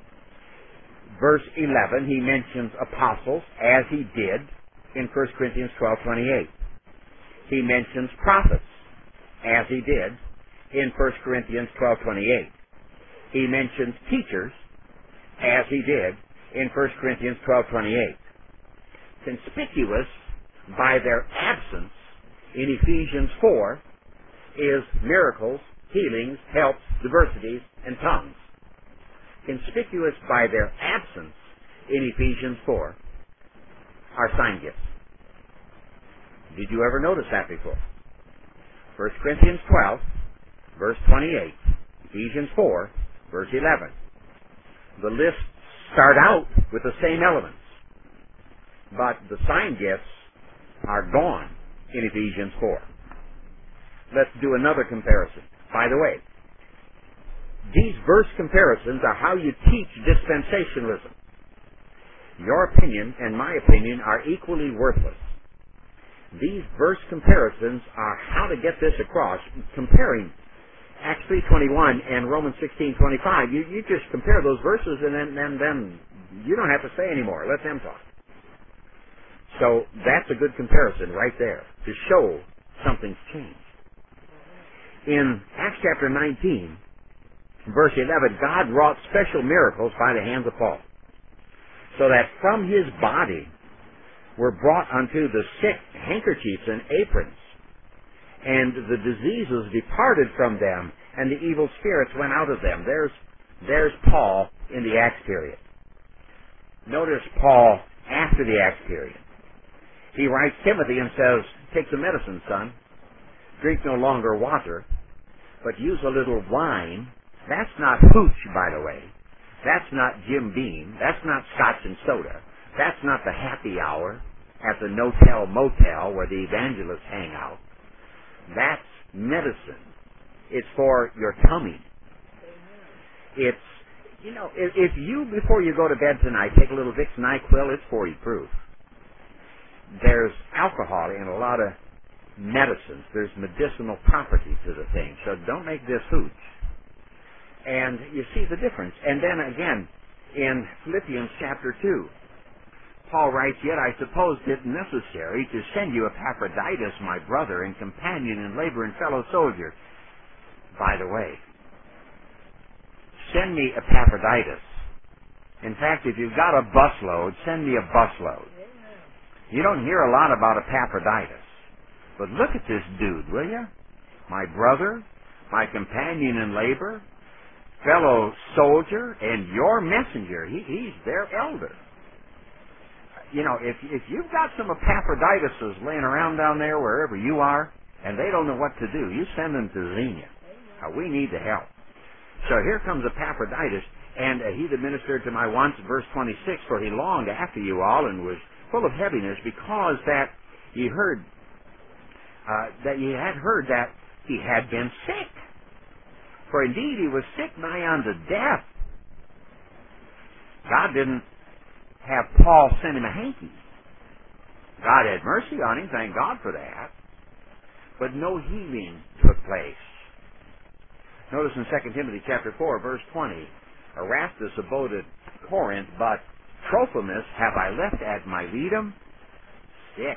verse eleven, he mentions apostles as he did in First Corinthians twelve twenty-eight. He mentions prophets as he did in First Corinthians twelve twenty-eight. He mentions teachers as he did in First Corinthians twelve twenty-eight. Conspicuous by their absence in Ephesians four is miracles, healings, helps, diversities, and tongues. Conspicuous by their absence in Ephesians four are sign gifts. Did you ever notice that before? First Corinthians twelve, verse twenty-eight. Ephesians four, verse eleven. The lists start out with the same elements, but the sign gifts are gone in Ephesians four. Let's do another comparison. By the way, these verse comparisons are how you teach dispensationalism. Your opinion and my opinion are equally worthless. These verse comparisons are how to get this across. Comparing Acts three twenty-one and Romans sixteen twenty-five, you, you just compare those verses and then, then, then you don't have to say anymore. Let them talk. So that's a good comparison right there to show something's changed. In Acts chapter nineteen, verse eleven, God wrought special miracles by the hands of Paul, so that from his body were brought unto the sick handkerchiefs and aprons, and the diseases departed from them, and the evil spirits went out of them. There's, there's Paul in the Acts period. Notice Paul after the Acts period. He writes Timothy and says, take the medicine, son. Drink no longer water, but use a little wine. That's not hooch, by the way. That's not Jim Beam. That's not scotch and soda. That's not the happy hour at the no-tell motel where the evangelists hang out. That's medicine. It's for your tummy. It's, you know, if, if you, before you go to bed tonight, take a little Vicks NyQuil, it's forty proof. There's alcohol in a lot of medicines. There's medicinal property to the thing. So don't make this hooch. And you see the difference. And then again, in Philippians chapter two, Paul writes, yet I supposed it necessary to send you Epaphroditus, my brother and companion in labor and fellow soldier. By the way, send me Epaphroditus. In fact, if you've got a busload, send me a busload. You don't hear a lot about Epaphroditus. But look at this dude, will you? My brother, my companion in labor, fellow soldier, and your messenger. He, he's their elder. you know, if if you've got some Epaphroditus laying around down there wherever you are, and they don't know what to do, you send them to Xenia. Uh, we need the help. So here comes Epaphroditus, and uh, he that ministered to my wants, verse twenty-six, for he longed after you all and was full of heaviness because that he heard, uh, that he had heard that he had been sick. For indeed he was sick nigh unto death. God didn't have Paul send him a hanky. God had mercy on him, thank God for that. But no healing took place. Notice in Second Timothy chapter four, verse twenty, Erastus abode at Corinth, but Trophimus have I left at Miletum sick.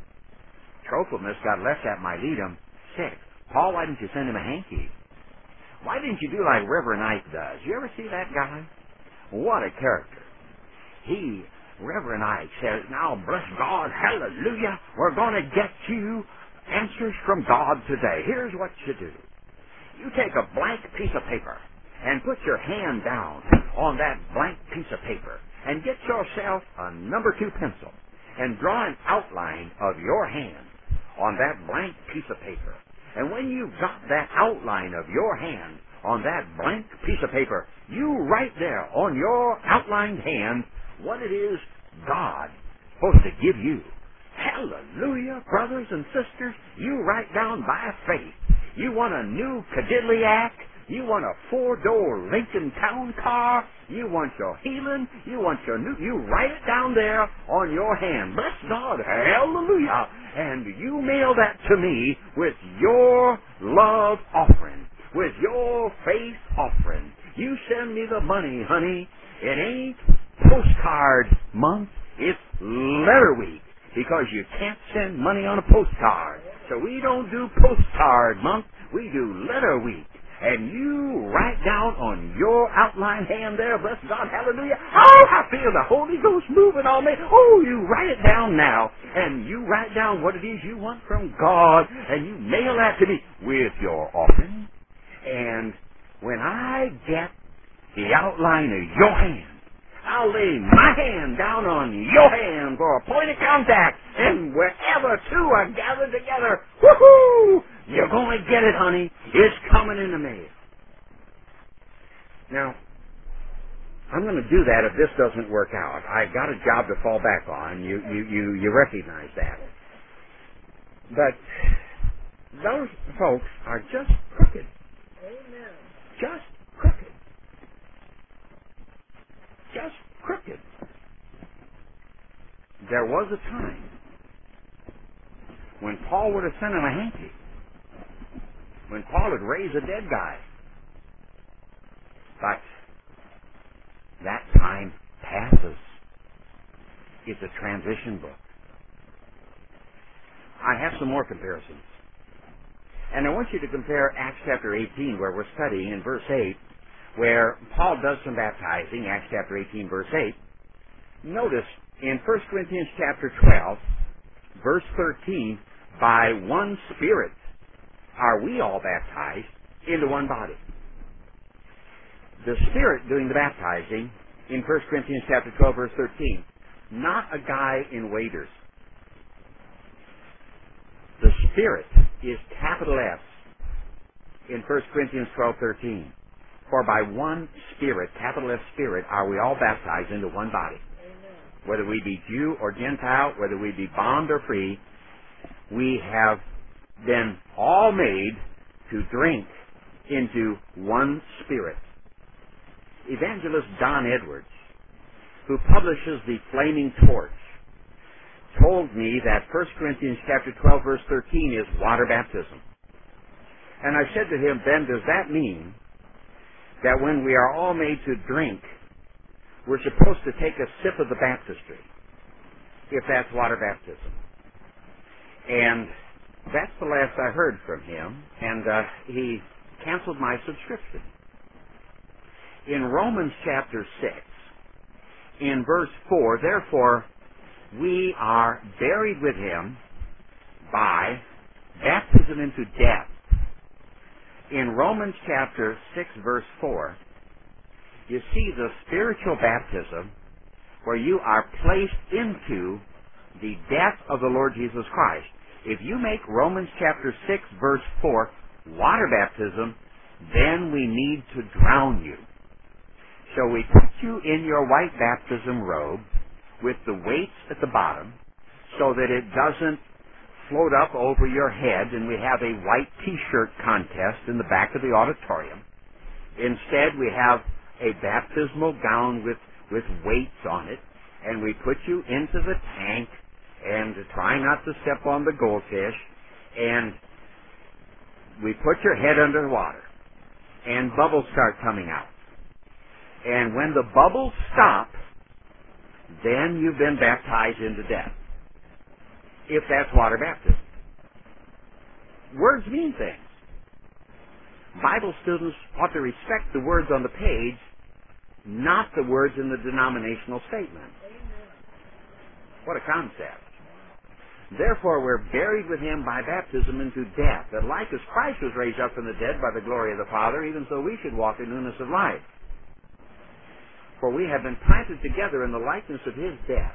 Trophimus got left at Miletum sick. Paul, why didn't you send him a hanky? Why didn't you do like Reverend Ike does? You ever see that guy? What a character. He, Reverend Ike, says, now bless God, hallelujah, we're going to get you answers from God today. Here's what you do. You take a blank piece of paper and put your hand down on that blank piece of paper and get yourself a number two pencil and draw an outline of your hand on that blank piece of paper. And when you've got that outline of your hand on that blank piece of paper, you write there on your outlined hand what it is God is supposed to give you. Hallelujah, brothers and sisters, you write down by faith. You want a new Cadillac? You want a four-door Lincoln Town Car? You want your healing? You want your new... You write it down there on your hand. Bless God. Hallelujah. And you mail that to me with your love offering, with your faith offering. You send me the money, honey. It ain't postcard month. It's letter week, because you can't send money on a postcard. So we don't do postcard month. We do letter week. And you write down on your outline hand there, bless God, hallelujah. Oh, I feel the Holy Ghost moving on me. Oh, you write it down now. And you write down what it is you want from God. And you mail that to me with your offering. And when I get the outline of your hand, I'll lay my hand down on your hand for a point of contact. And wherever two are gathered together, woohoo! You're going to get it, honey. It's coming in the mail. Now, I'm going to do that if this doesn't work out. I got a job to fall back on. You, you, you, you recognize that. But those folks are just crooked. Amen. Just crooked. Just crooked. There was a time when Paul would have sent him a hanky. When Paul had raised a dead guy. But that time passes. It's a transition book. I have some more comparisons. And I want you to compare Acts chapter eighteen, where we're studying, in verse eight, where Paul does some baptizing, Acts chapter eighteen, verse eight. Notice in First Corinthians chapter twelve, verse thirteen, by one Spirit are we all baptized into one body. The Spirit doing the baptizing in First Corinthians chapter twelve, verse thirteen, not a guy in waders. The Spirit is capital S in First Corinthians twelve, thirteen. For by one Spirit, capital S Spirit, are we all baptized into one body. Amen. Whether we be Jew or Gentile, whether we be bond or free, we have been all made to drink into one Spirit. Evangelist Don Edwards, who publishes the Flaming Torch, told me that First Corinthians chapter twelve, verse thirteen is water baptism. And I said to him, then does that mean that when we are all made to drink, we're supposed to take a sip of the baptistry, if that's water baptism? And that's the last I heard from him, and uh, he canceled my subscription. In Romans chapter six, in verse four, therefore, we are buried with him by baptism into death. In Romans chapter six, verse four, you see the spiritual baptism where you are placed into the death of the Lord Jesus Christ. If you make Romans chapter six, verse four, water baptism, then we need to drown you. So we put you in your white baptism robe with the weights at the bottom so that it doesn't float up over your head, and we have a white t-shirt contest in the back of the auditorium. Instead, we have a baptismal gown with, with weights on it, and we put you into the tank, and try not to step on the goldfish, and we put your head under the water, and bubbles start coming out. And when the bubbles stop, then you've been baptized into death, if that's water baptism. Words mean things. Bible students ought to respect the words on the page, not the words in the denominational statement. What a concept. Therefore, we're buried with him by baptism into death, that like as Christ was raised up from the dead by the glory of the Father, even so we should walk in newness of life. For we have been planted together in the likeness of his death.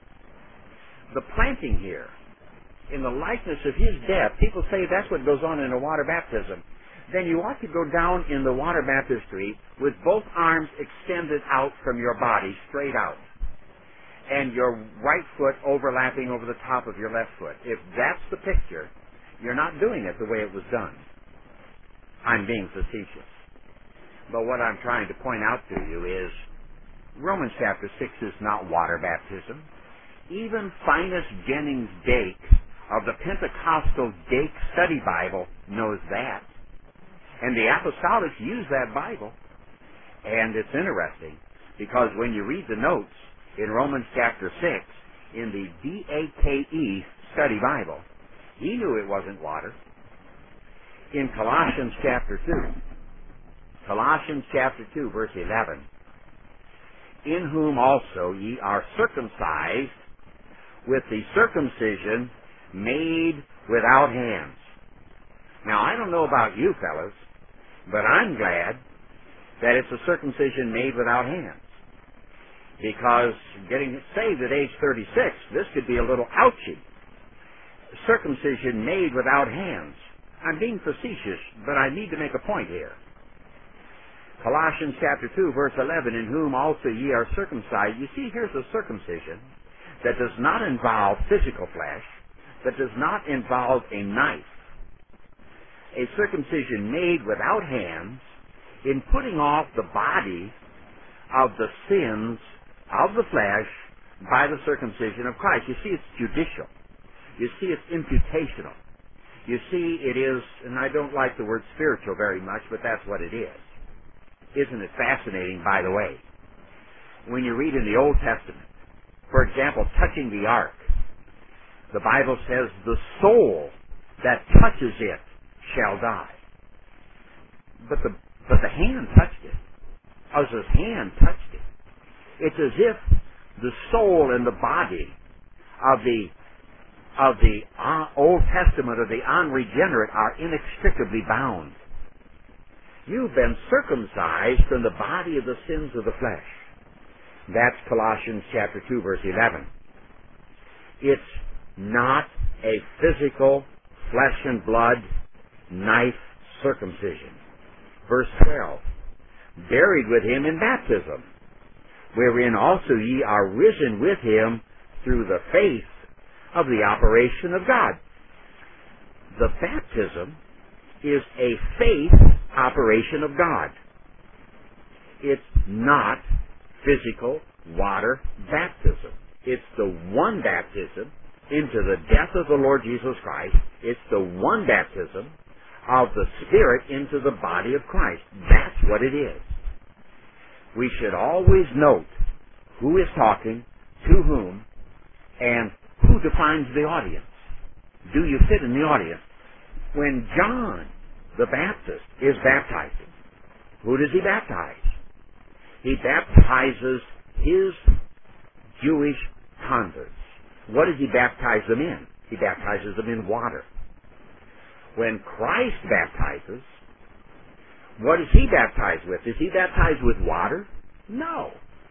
The planting here, in the likeness of his death, people say that's what goes on in a water baptism. Then you ought to go down in the water baptistry with both arms extended out from your body, straight out, and your right foot overlapping over the top of your left foot. If that's the picture, you're not doing it the way it was done. I'm being facetious. But what I'm trying to point out to you is Romans chapter six is not water baptism. Even Finest Jennings Dake of the Pentecostal Dake Study Bible knows that. And the apostolics use that Bible. And it's interesting, because when you read the notes in Romans chapter six, in the D A K E Study Bible, he knew it wasn't water. In Colossians chapter two, Colossians chapter two, verse eleven, in whom also ye are circumcised with the circumcision made without hands. Now, I don't know about you fellas, but I'm glad that it's a circumcision made without hands. Because getting saved at age thirty-six, this could be a little ouchy. Circumcision made without hands. I'm being facetious, but I need to make a point here. Colossians chapter two, verse eleven, in whom also ye are circumcised. You see, here's a circumcision that does not involve physical flesh, that does not involve a knife. A circumcision made without hands, in putting off the body of the sins of the flesh by the circumcision of Christ. You see, it's judicial. You see, it's imputational. You see, it is, and I don't like the word spiritual very much, but that's what it is. Isn't it fascinating, by the way? When you read in the Old Testament, for example, touching the ark, the Bible says the soul that touches it shall die. But the but the hand touched it. Uzzah's hand touched it. It's as if the soul and the body of the of the uh, Old Testament, of the unregenerate, are inextricably bound. You've been circumcised from the body of the sins of the flesh. That's Colossians chapter two, verse eleven. It's not a physical, flesh and blood, knife circumcision. Verse twelve, buried with him in baptism, wherein also ye are risen with him through the faith of the operation of God. The baptism is a faith operation of God. It's not physical water baptism. It's the one baptism into the death of the Lord Jesus Christ. It's the one baptism of the Spirit into the body of Christ. That's what it is. We should always note who is talking, to whom, and who defines the audience. Do you fit in the audience? When John the Baptist is baptizing, who does he baptize? He baptizes his Jewish converts. What does he baptize them in? He baptizes them in water. When Christ baptizes, what is he baptized with? Is he baptized with water? No.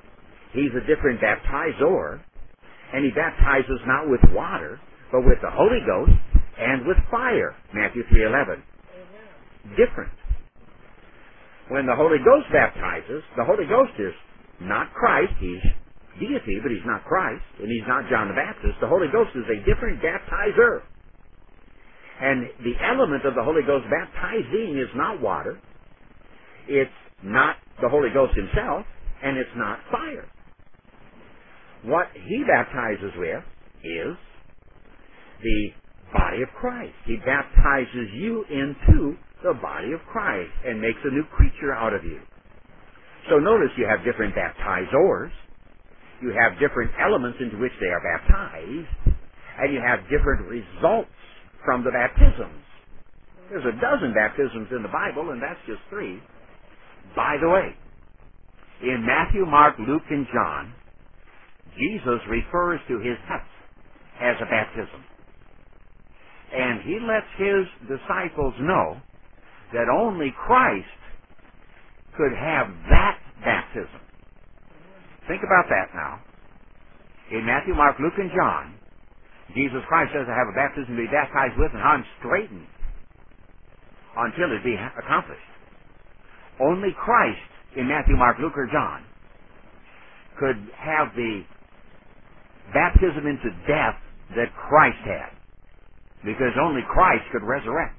He's a different baptizer, and he baptizes not with water, but with the Holy Ghost and with fire, Matthew three eleven. Different. When the Holy Ghost baptizes, the Holy Ghost is not Christ. He's deity, but he's not Christ, and he's not John the Baptist. The Holy Ghost is a different baptizer. And the element of the Holy Ghost baptizing is not water. It's not the Holy Ghost himself, and it's not fire. What he baptizes with is the body of Christ. He baptizes you into the body of Christ and makes a new creature out of you. So notice you have different baptizers. You have different elements into which they are baptized, and you have different results from the baptisms. There's a dozen baptisms in the Bible, and that's just three. By the way, in Matthew, Mark, Luke, and John, Jesus refers to his death as a baptism. And he lets his disciples know that only Christ could have that baptism. Think about that now. In Matthew, Mark, Luke, and John, Jesus Christ says, I have a baptism to be baptized with, and I'm straightened until it be accomplished. Only Christ in Matthew, Mark, Luke, or John could have the baptism into death that Christ had, because only Christ could resurrect.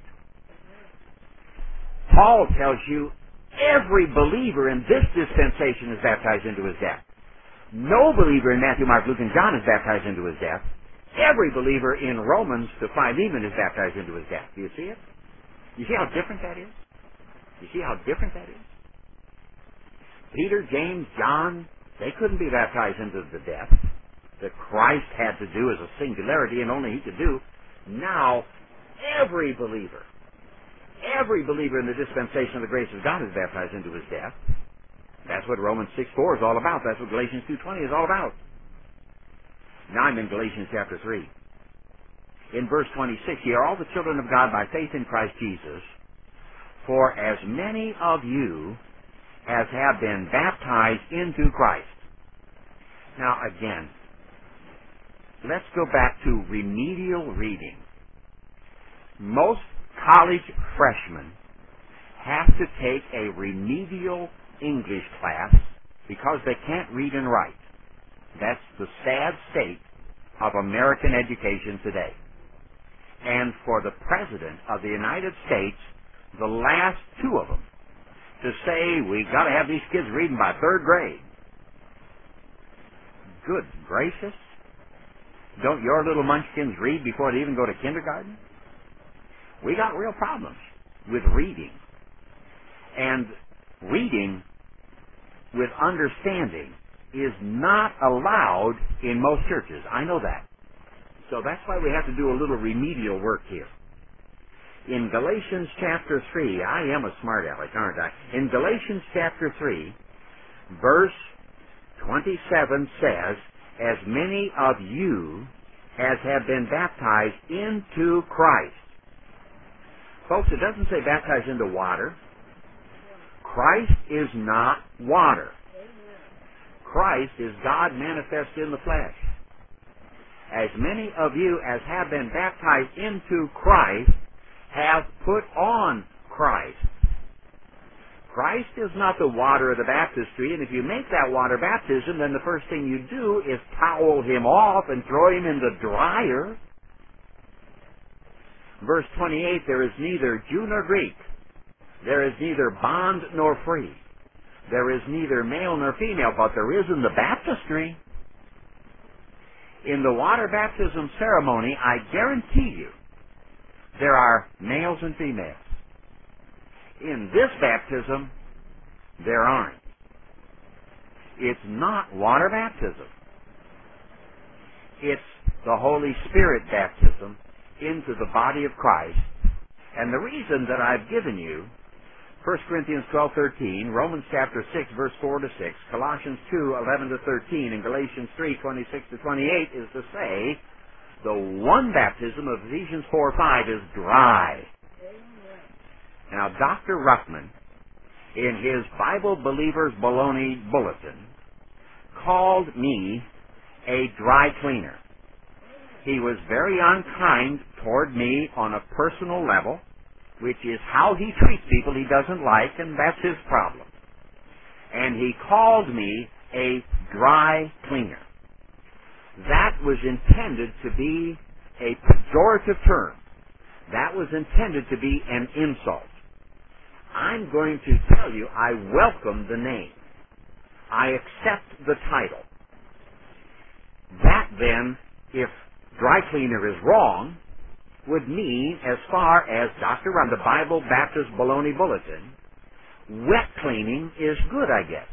Paul tells you every believer in this dispensation is baptized into his death. No believer in Matthew, Mark, Luke, and John is baptized into his death. Every believer in Romans to Philemon is baptized into his death. Do you see it? You see how different that is? You see how different that is? Peter, James, John, they couldn't be baptized into the death that Christ had to do as a singularity, and only he could do. Now, every believer, every believer in the dispensation of the grace of God is baptized into his death. That's what Romans six four is all about. That's what Galatians two twenty is all about. Now I'm in Galatians chapter three. In verse twenty-six, ye are all the children of God by faith in Christ Jesus, for as many of you as have been baptized into Christ. Now again, let's go back to remedial reading. Most college freshmen have to take a remedial English class because they can't read and write. That's the sad state of American education today. And for the President of the United States, the last two of them, to say we got to have these kids reading by third grade. Good gracious. Don't your little munchkins read before they even go to kindergarten? We got real problems with reading. And reading with understanding is not allowed in most churches. I know that. So that's why we have to do a little remedial work here. In Galatians chapter three, I am a smart aleck, aren't I? In Galatians chapter three, verse twenty-seven says, as many of you as have been baptized into Christ. Folks, it doesn't say baptized into water. Christ is not water. Christ is God manifest in the flesh. As many of you as have been baptized into Christ have put on Christ. Christ is not the water of the baptistry, and if you make that water baptism, then the first thing you do is towel him off and throw him in the dryer. Verse twenty-eight, there is neither Jew nor Greek. There is neither bond nor free. There is neither male nor female, but there is in the baptistry. In the water baptism ceremony, I guarantee you, there are males and females. In this baptism, there aren't. It's not water baptism. It's the Holy Spirit baptism into the body of Christ. And the reason that I've given you First Corinthians twelve thirteen, Romans chapter six, verse four to six, Colossians two eleven to thirteen, and Galatians three twenty-six to twenty-eight is to say the one baptism of Ephesians four five is dry. Now, Doctor Ruckman, in his Bible Believers Baloney Bulletin, called me a dry cleaner. He was very unkind toward me on a personal level, which is how he treats people he doesn't like, and that's his problem. And he called me a dry cleaner. That was intended to be a pejorative term. That was intended to be an insult. I'm going to tell you, I welcome the name. I accept the title. That then, if dry cleaner is wrong, would mean, as far as Doctor Ron, the Bible Baptist Baloney Bulletin, wet cleaning is good, I guess.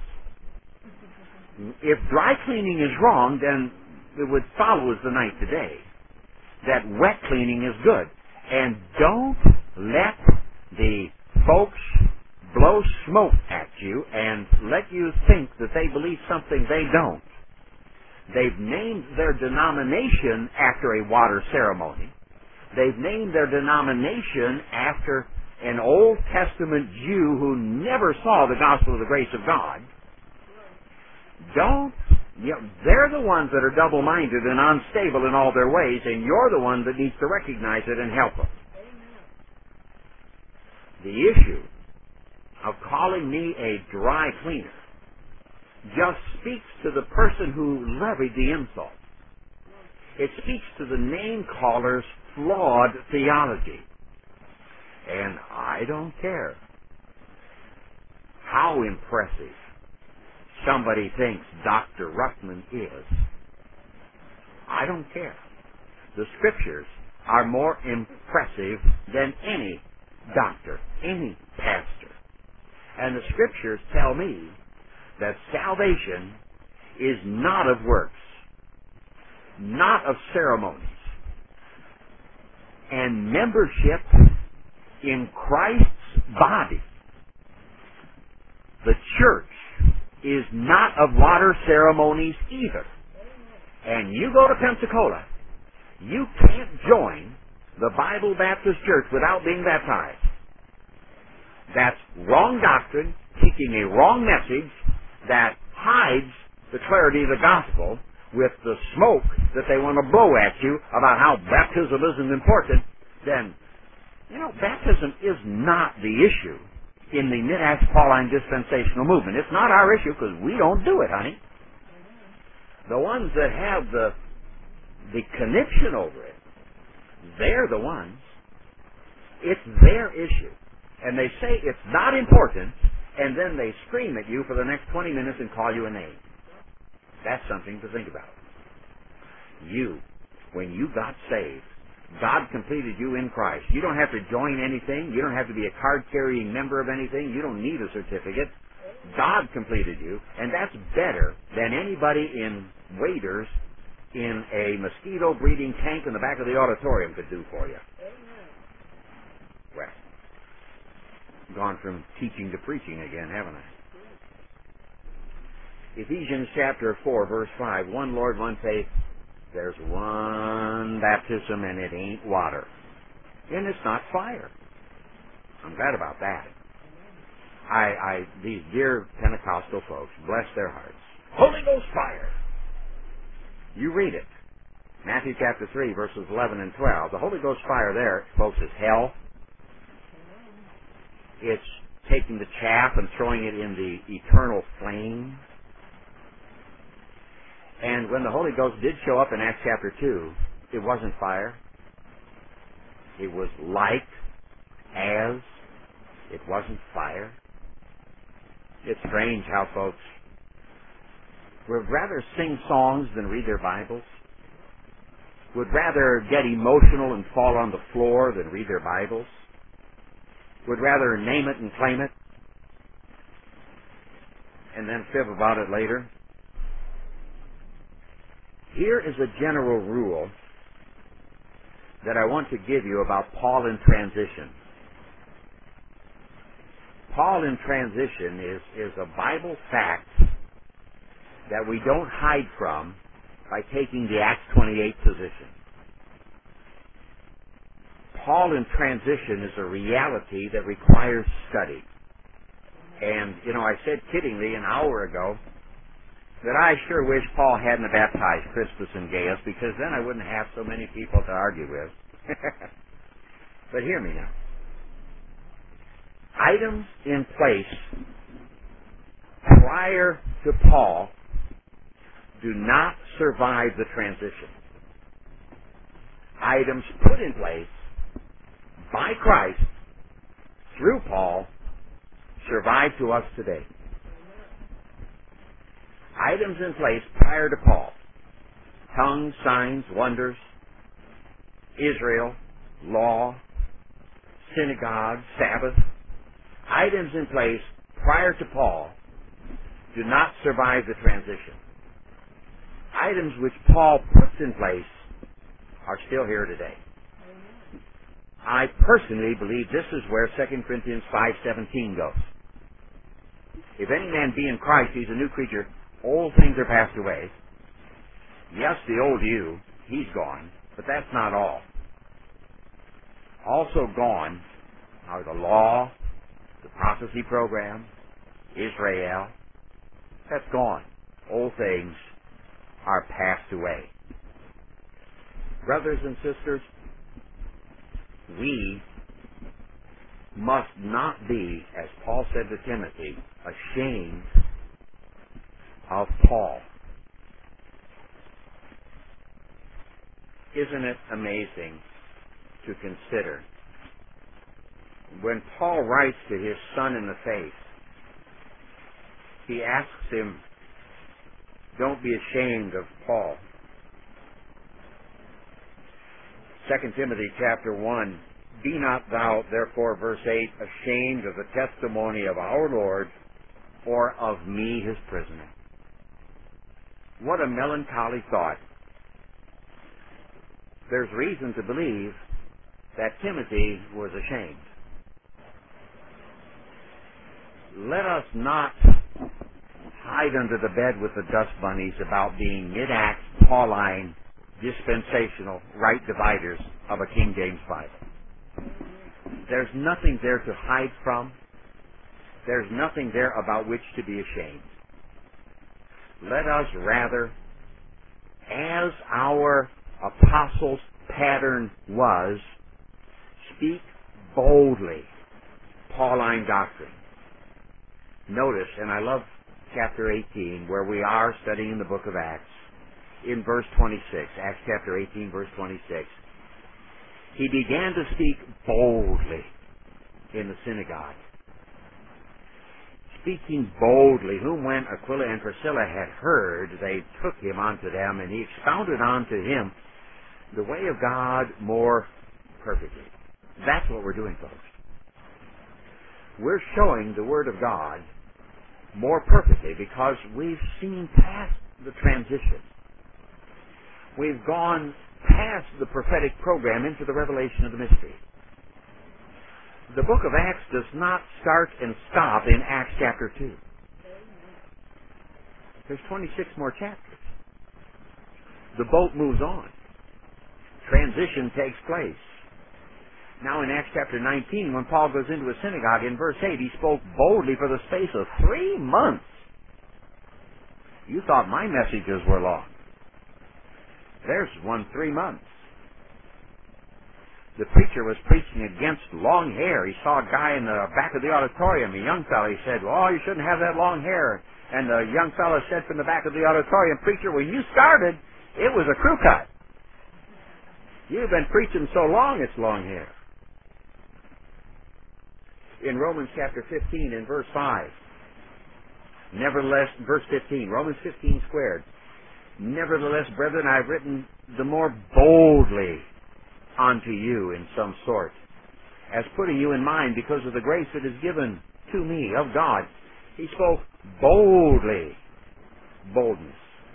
If dry cleaning is wrong, then it would follow as the night today that wet cleaning is good. And don't let the folks blow smoke at you and let you think that they believe something they don't. They've named their denomination after a water ceremony. They've named their denomination after an Old Testament Jew who never saw the gospel of the grace of God. Don't, you know, they're the ones that are double-minded and unstable in all their ways, and you're the one that needs to recognize it and help them. The issue of calling me a dry cleaner just speaks to the person who levied the insult. It speaks to the name caller's flawed theology. And I don't care how impressive somebody thinks Doctor Ruckman is. I don't care. The Scriptures are more impressive than any doctor, any pastor. And the Scriptures tell me that salvation is not of works, not of ceremonies, and membership in Christ's body. The church is not of water ceremonies either. And you go to Pensacola, you can't join the Bible Baptist Church without being baptized. That's wrong doctrine, teaching a wrong message that hides the clarity of the gospel with the smoke that they want to blow at you about how baptism isn't important. Then, you know, baptism is not the issue in the Mid-Acts-Pauline dispensational movement. It's not our issue because we don't do it, honey. The ones that have the the conniption over it, they're the ones. It's their issue. And they say it's not important, and then they scream at you for the next twenty minutes and call you a name. That's something to think about. You, when you got saved, God completed you in Christ. You don't have to join anything. You don't have to be a card-carrying member of anything. You don't need a certificate. God completed you, and that's better than anybody in waiters in a mosquito-breeding tank in the back of the auditorium could do for you. Well, gone from teaching to preaching again, haven't I? Ephesians chapter four, verse five, one Lord, one faith. There's one baptism, and it ain't water. And it's not fire. I'm glad about that. I, I, these dear Pentecostal folks, bless their hearts. Holy Ghost fire! You read it. Matthew chapter three, verses eleven and twelve. The Holy Ghost fire there, folks, is hell. It's taking the chaff and throwing it in the eternal flame. And when the Holy Ghost did show up in Acts chapter two, it wasn't fire. It was like as. It wasn't fire. It's strange how folks would rather sing songs than read their Bibles, would rather get emotional and fall on the floor than read their Bibles, would rather name it and claim it, and then fib about it later. Here is a general rule that I want to give you about Paul in transition. Paul in transition is, is a Bible fact that we don't hide from by taking the Acts twenty-eight position. Paul in transition is a reality that requires study. And, you know, I said kiddingly an hour ago that I sure wish Paul hadn't baptized Crispus and Gaius, because then I wouldn't have so many people to argue with. But hear me now. Items in place prior to Paul do not survive the transition. Items put in place by Christ through Paul survive to us today. Items in place prior to Paul: tongues, signs, wonders, Israel, law, synagogue, Sabbath. Items in place prior to Paul do not survive the transition. Items which Paul puts in place are still here today. I personally believe this is where Second Corinthians five seventeen goes. If any man be in Christ, he's a new creature. Old things are passed away. Yes, the old you, he's gone, but that's not all. Also gone are the law, the prophecy program, Israel. That's gone. Old things are passed away. Brothers and sisters, we must not be, as Paul said to Timothy, ashamed of Paul. Isn't it amazing to consider when Paul writes to his son in the faith, he asks him, don't be ashamed of Paul. Second Timothy chapter one, be not thou, therefore, verse eight, ashamed of the testimony of our Lord, or of me, his prisoner. What a melancholy thought. There's reason to believe that Timothy was ashamed. Let us not hide under the bed with the dust bunnies about being mid-Acts, Pauline, dispensational, right dividers of a King James Bible. There's nothing there to hide from. There's nothing there about which to be ashamed. Let us rather, as our apostles' pattern was, speak boldly Pauline doctrine. Notice, and I love chapter eighteen, where we are studying the book of Acts, in verse twenty-six, Acts chapter eighteen, verse twenty-six. He began to speak boldly in the synagogue. Speaking boldly, whom when Aquila and Priscilla had heard, they took him unto them, and he expounded unto him the way of God more perfectly. That's what we're doing, folks. We're showing the Word of God more perfectly because we've seen past the transition. We've gone past the prophetic program into the revelation of the mystery. The book of Acts does not start and stop in Acts chapter two. There's twenty-six more chapters. The boat moves on. Transition takes place. Now in Acts chapter nineteen, when Paul goes into a synagogue, in verse eight, he spoke boldly for the space of three months. You thought my messages were long. There's one three months. The preacher was preaching against long hair. He saw a guy in the back of the auditorium, a young fellow. He said, well, you shouldn't have that long hair. And the young fellow said from the back of the auditorium, preacher, when you started, it was a crew cut. You've been preaching so long, it's long hair. In Romans chapter fifteen, in verse five, nevertheless, verse fifteen, Romans fifteen squared, nevertheless, brethren, I've written the more boldly unto you in some sort, as putting you in mind because of the grace that is given to me of God. He spoke boldly. Boldness.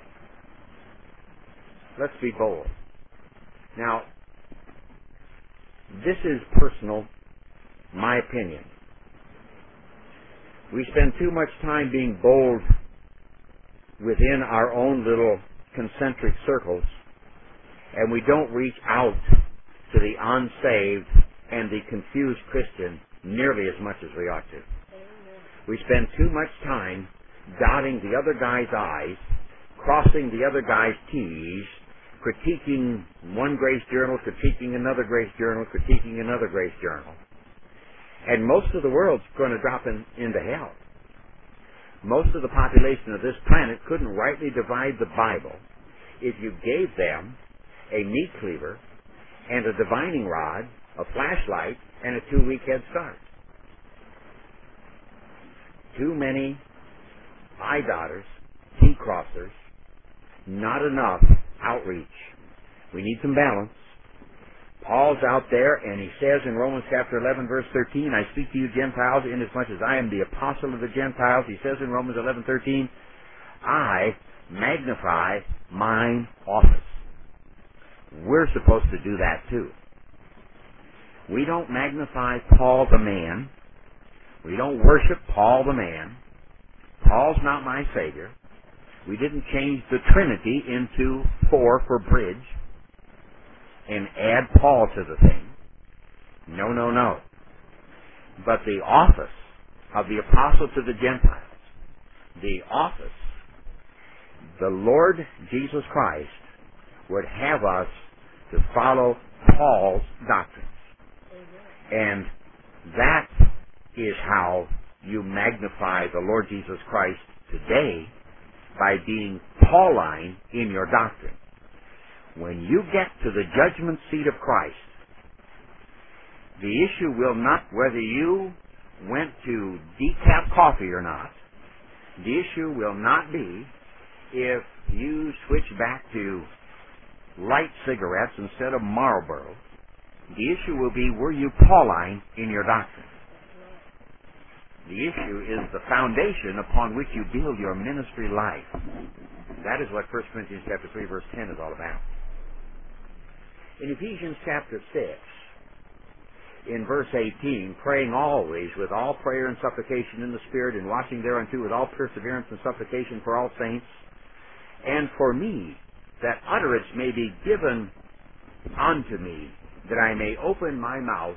Let's be bold. Now, this is personal, my opinion. We spend too much time being bold within our own little concentric circles, and we don't reach out to the unsaved and the confused Christian nearly as much as we ought to. We spend too much time dotting the other guy's I's, crossing the other guy's T's, critiquing one Grace Journal, critiquing another Grace Journal, critiquing another Grace Journal. And most of the world's going to drop in, into hell. Most of the population of this planet couldn't rightly divide the Bible if you gave them a meat cleaver and a divining rod, a flashlight, and a two-week head start. Too many I-dotters, T-crossers, not enough outreach. We need some balance. Paul's out there, and he says in Romans chapter eleven, verse thirteen, I speak to you Gentiles inasmuch as I am the apostle of the Gentiles. He says in Romans eleven thirteen, I magnify mine office. We're supposed to do that too. We don't magnify Paul the man. We don't worship Paul the man. Paul's not my Savior. We didn't change the Trinity into four for bridge and add Paul to the thing. No, no, no. But the office of the apostle to the Gentiles, the office, the Lord Jesus Christ would have us to follow Paul's doctrines. And that is how you magnify the Lord Jesus Christ today, by being Pauline in your doctrine. When you get to the judgment seat of Christ, the issue will not whether you went to decaf coffee or not. The issue will not be if you switch back to light cigarettes instead of Marlboro. The issue will be, were you Pauline in your doctrine? The issue is the foundation upon which you build your ministry life. That is what First Corinthians chapter three, verse ten is all about. In Ephesians chapter six, in verse eighteen, praying always with all prayer and supplication in the Spirit, and watching thereunto with all perseverance and supplication for all saints, and for me, that utterance may be given unto me, that I may open my mouth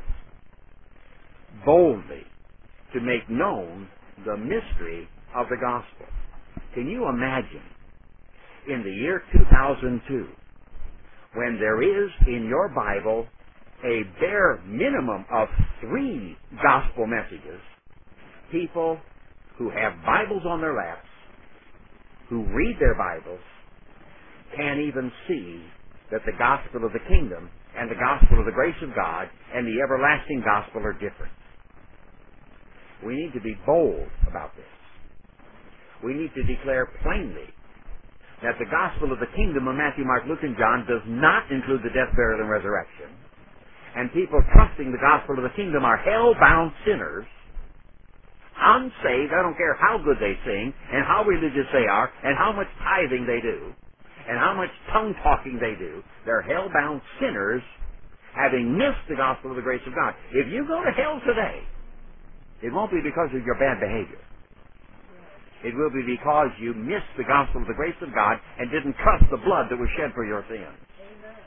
boldly to make known the mystery of the gospel. Can you imagine, in the year two thousand two, when there is in your Bible a bare minimum of three gospel messages, people who have Bibles on their laps, who read their Bibles, can't even see that the gospel of the kingdom and the gospel of the grace of God and the everlasting gospel are different. We need to be bold about this. We need to declare plainly that the gospel of the kingdom of Matthew, Mark, Luke, and John does not include the death, burial, and resurrection. And people trusting the gospel of the kingdom are hell-bound sinners, unsaved. I don't care how good they sing, and how religious they are, and how much tithing they do, and how much tongue-talking they do. They're hell-bound sinners having missed the gospel of the grace of God. If you go to hell today, it won't be because of your bad behavior. It will be because you missed the gospel of the grace of God and didn't trust the blood that was shed for your sins. Amen.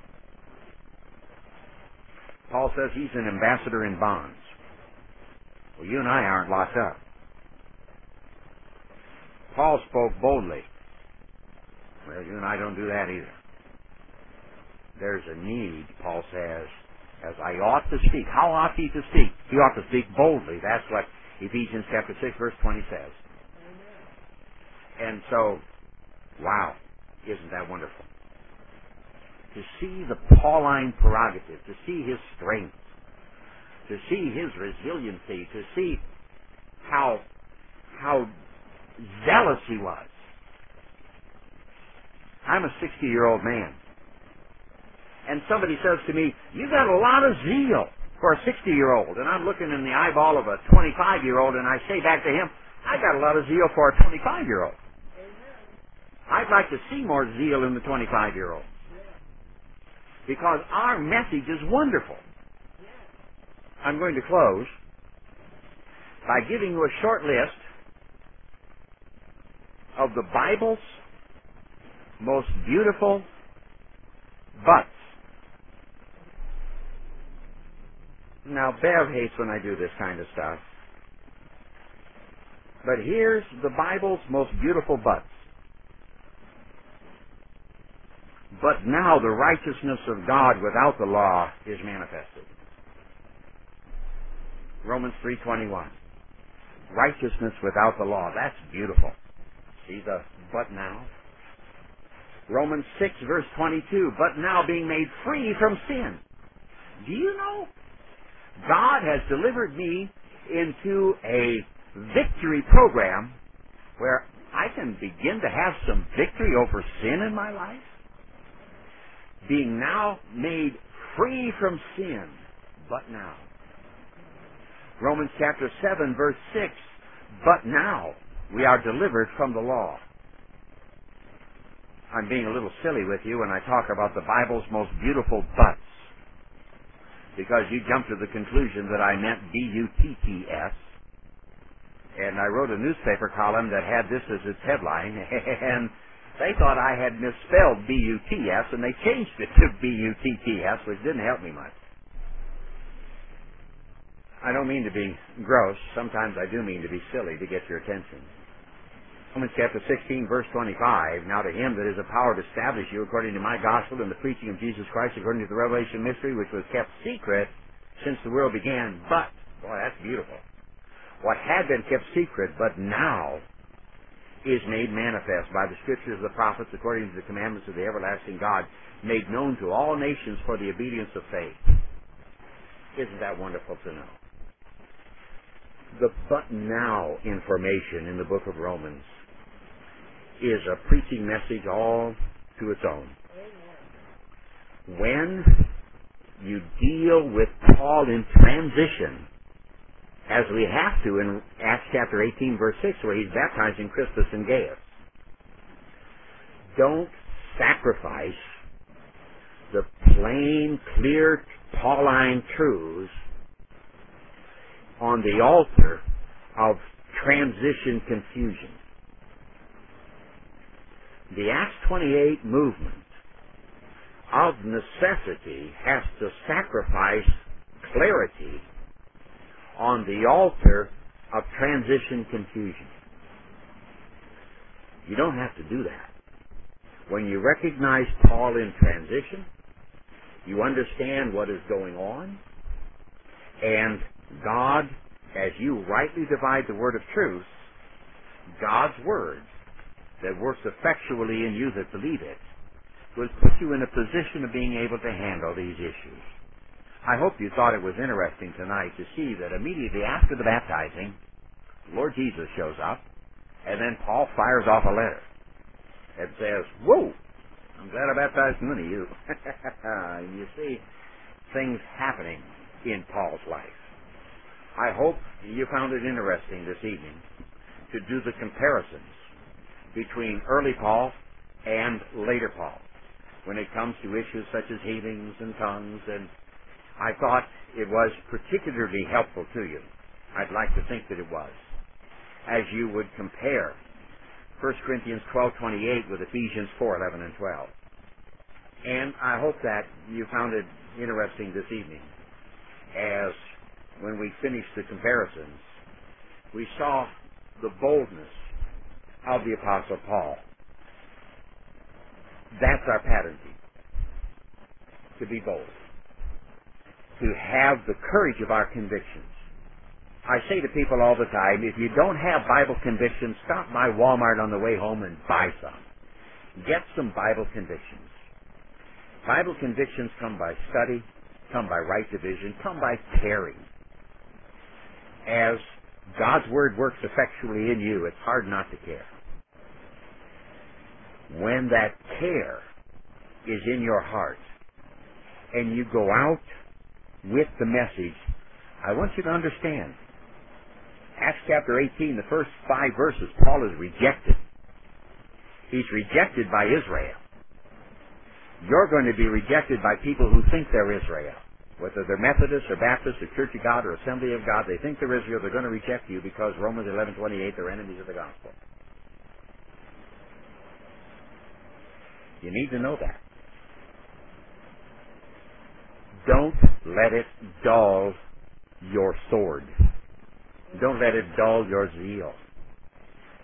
Paul says he's an ambassador in bonds. Well, you and I aren't locked up. Paul spoke boldly. Well, you and I don't do that either. There's a need, Paul says, as I ought to speak. How ought he to speak? He ought to speak boldly. That's what Ephesians chapter six, verse twenty says. And so, wow, isn't that wonderful? To see the Pauline prerogative, to see his strength, to see his resiliency, to see how, how zealous he was. I'm a sixty-year-old man. And somebody says to me, you got a lot of zeal for a sixty-year-old. And I'm looking in the eyeball of a twenty-five-year-old, and I say back to him, I got a lot of zeal for a twenty-five-year-old. I'd like to see more zeal in the twenty-five-year-old. Because our message is wonderful. I'm going to close by giving you a short list of the Bible's most beautiful buts. Now, Bev hates when I do this kind of stuff. But here's the Bible's most beautiful but. But now the righteousness of God without the law is manifested. Romans three twenty-one. Righteousness without the law. That's beautiful. See the but now? Romans six verse twenty-two. But now being made free from sin. Do you know? God has delivered me into a victory program where I can begin to have some victory over sin in my life. Being now made free from sin. But now. Romans chapter seven verse six. But now we are delivered from the law. I'm being a little silly with you when I talk about the Bible's most beautiful buts, because you jumped to the conclusion that I meant B U T T S, and I wrote a newspaper column that had this as its headline, and they thought I had misspelled B U T S, and they changed it to B U T T S, which didn't help me much. I don't mean to be gross. Sometimes I do mean to be silly to get your attention. Romans chapter sixteen, verse twenty-five. Now to him that is a power to establish you according to my gospel and the preaching of Jesus Christ according to the revelation mystery which was kept secret since the world began. But, boy, that's beautiful. What had been kept secret, but now is made manifest by the scriptures of the prophets according to the commandments of the everlasting God, made known to all nations for the obedience of faith. Isn't that wonderful to know? The but now information in the book of Romans is a preaching message all to its own. When you deal with Paul in transition, as we have to in Acts chapter eighteen, verse six, where he's baptizing Crispus and Gaius, don't sacrifice the plain, clear, Pauline truths on the altar of transition confusion. The Acts twenty-eight movement of necessity has to sacrifice clarity on the altar of transition confusion. You don't have to do that. When you recognize Paul in transition, you understand what is going on, and God, as you rightly divide the word of truth, God's word that works effectually in you that believe it, will put you in a position of being able to handle these issues. I hope you thought it was interesting tonight to see that immediately after the baptizing, Lord Jesus shows up, and then Paul fires off a letter that says, "Whoa, I'm glad I baptized none of you." And you see things happening in Paul's life. I hope you found it interesting this evening to do the comparisons between early Paul and later Paul when it comes to issues such as healings and tongues, and I thought it was particularly helpful to you. I'd like to think that it was, as you would compare First Corinthians twelve twenty-eight with Ephesians four eleven and twelve. And I hope that you found it interesting this evening, as when we finished the comparisons, we saw the boldness of the Apostle Paul. That's our pattern, to be bold, to have the courage of our convictions. I say to people all the time, if you don't have Bible convictions, stop by Walmart on the way home and buy some. Get some Bible convictions. Bible convictions come by study, come by right division, come by caring. As God's Word works effectually in you, it's hard not to care. When that care is in your heart and you go out with the message, I want you to understand, Acts chapter eighteen, the first five verses, Paul is rejected. He's rejected by Israel. You're going to be rejected by people who think they're Israel. Whether they're Methodists or Baptists or Church of God or Assembly of God, they think they're Israel. They're going to reject you because Romans eleven twenty-eight, they're enemies of the gospel. You need to know that. Don't let it dull your sword. Don't let it dull your zeal.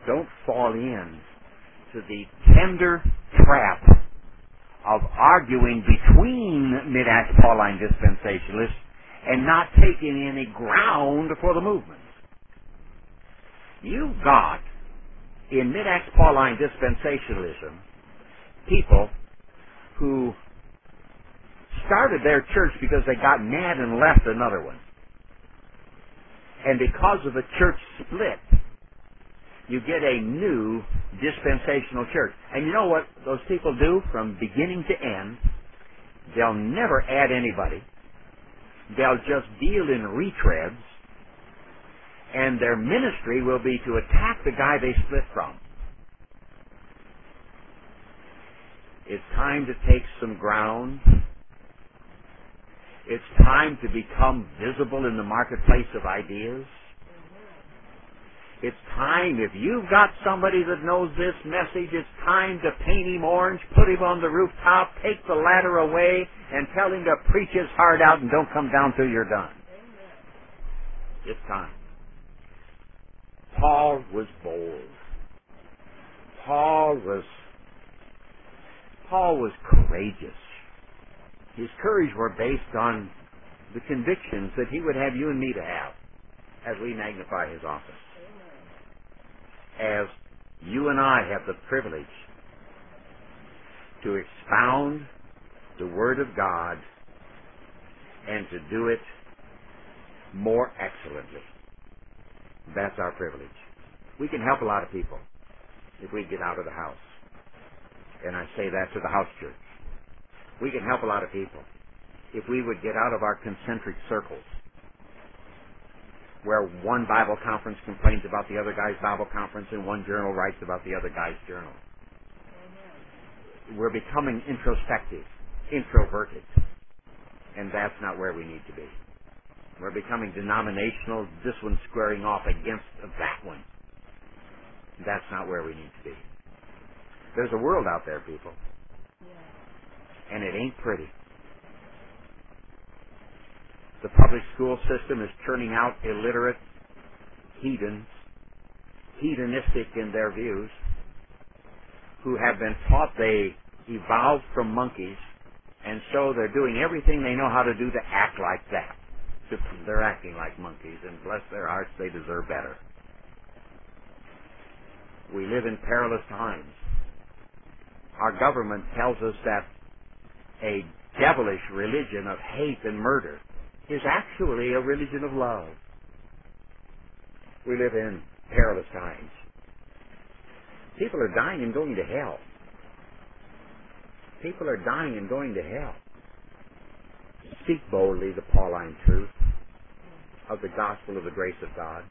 Don't fall in to the tender trap of arguing between mid-Acts Pauline dispensationalists and not taking any ground for the movement. You've got, in mid-Acts Pauline dispensationalism, people who started their church because they got mad and left another one. And because of a church split, you get a new dispensational church. And you know what those people do from beginning to end? They'll never add anybody. They'll just deal in retreads. And their ministry will be to attack the guy they split from. It's time to take some ground. It's time to become visible in the marketplace of ideas. It's time, if you've got somebody that knows this message, it's time to paint him orange, put him on the rooftop, take the ladder away, and tell him to preach his heart out and don't come down till you're done. It's time. Paul was bold. Paul was, Paul was courageous. His courage were based on the convictions that he would have you and me to have as we magnify his office. As you and I have the privilege to expound the Word of God and to do it more excellently. That's our privilege. We can help a lot of people if we get out of the house. And I say that to the house church. We can help a lot of people if we would get out of our concentric circles where one Bible conference complains about the other guy's Bible conference and one journal writes about the other guy's journal. We're becoming introspective, introverted, and that's not where we need to be. We're becoming denominational, this one squaring off against that one. That's not where we need to be. There's a world out there, people, and it ain't pretty. The public school system is churning out illiterate heathens, hedonistic in their views, who have been taught they evolved from monkeys, and so they're doing everything they know how to do to act like that. They're acting like monkeys, and bless their hearts, they deserve better. We live in perilous times. Our government tells us that a devilish religion of hate and murder is actually a religion of love. We live in perilous times. People are dying and going to hell. People are dying and going to hell. Speak boldly the Pauline truth of the gospel of the grace of God.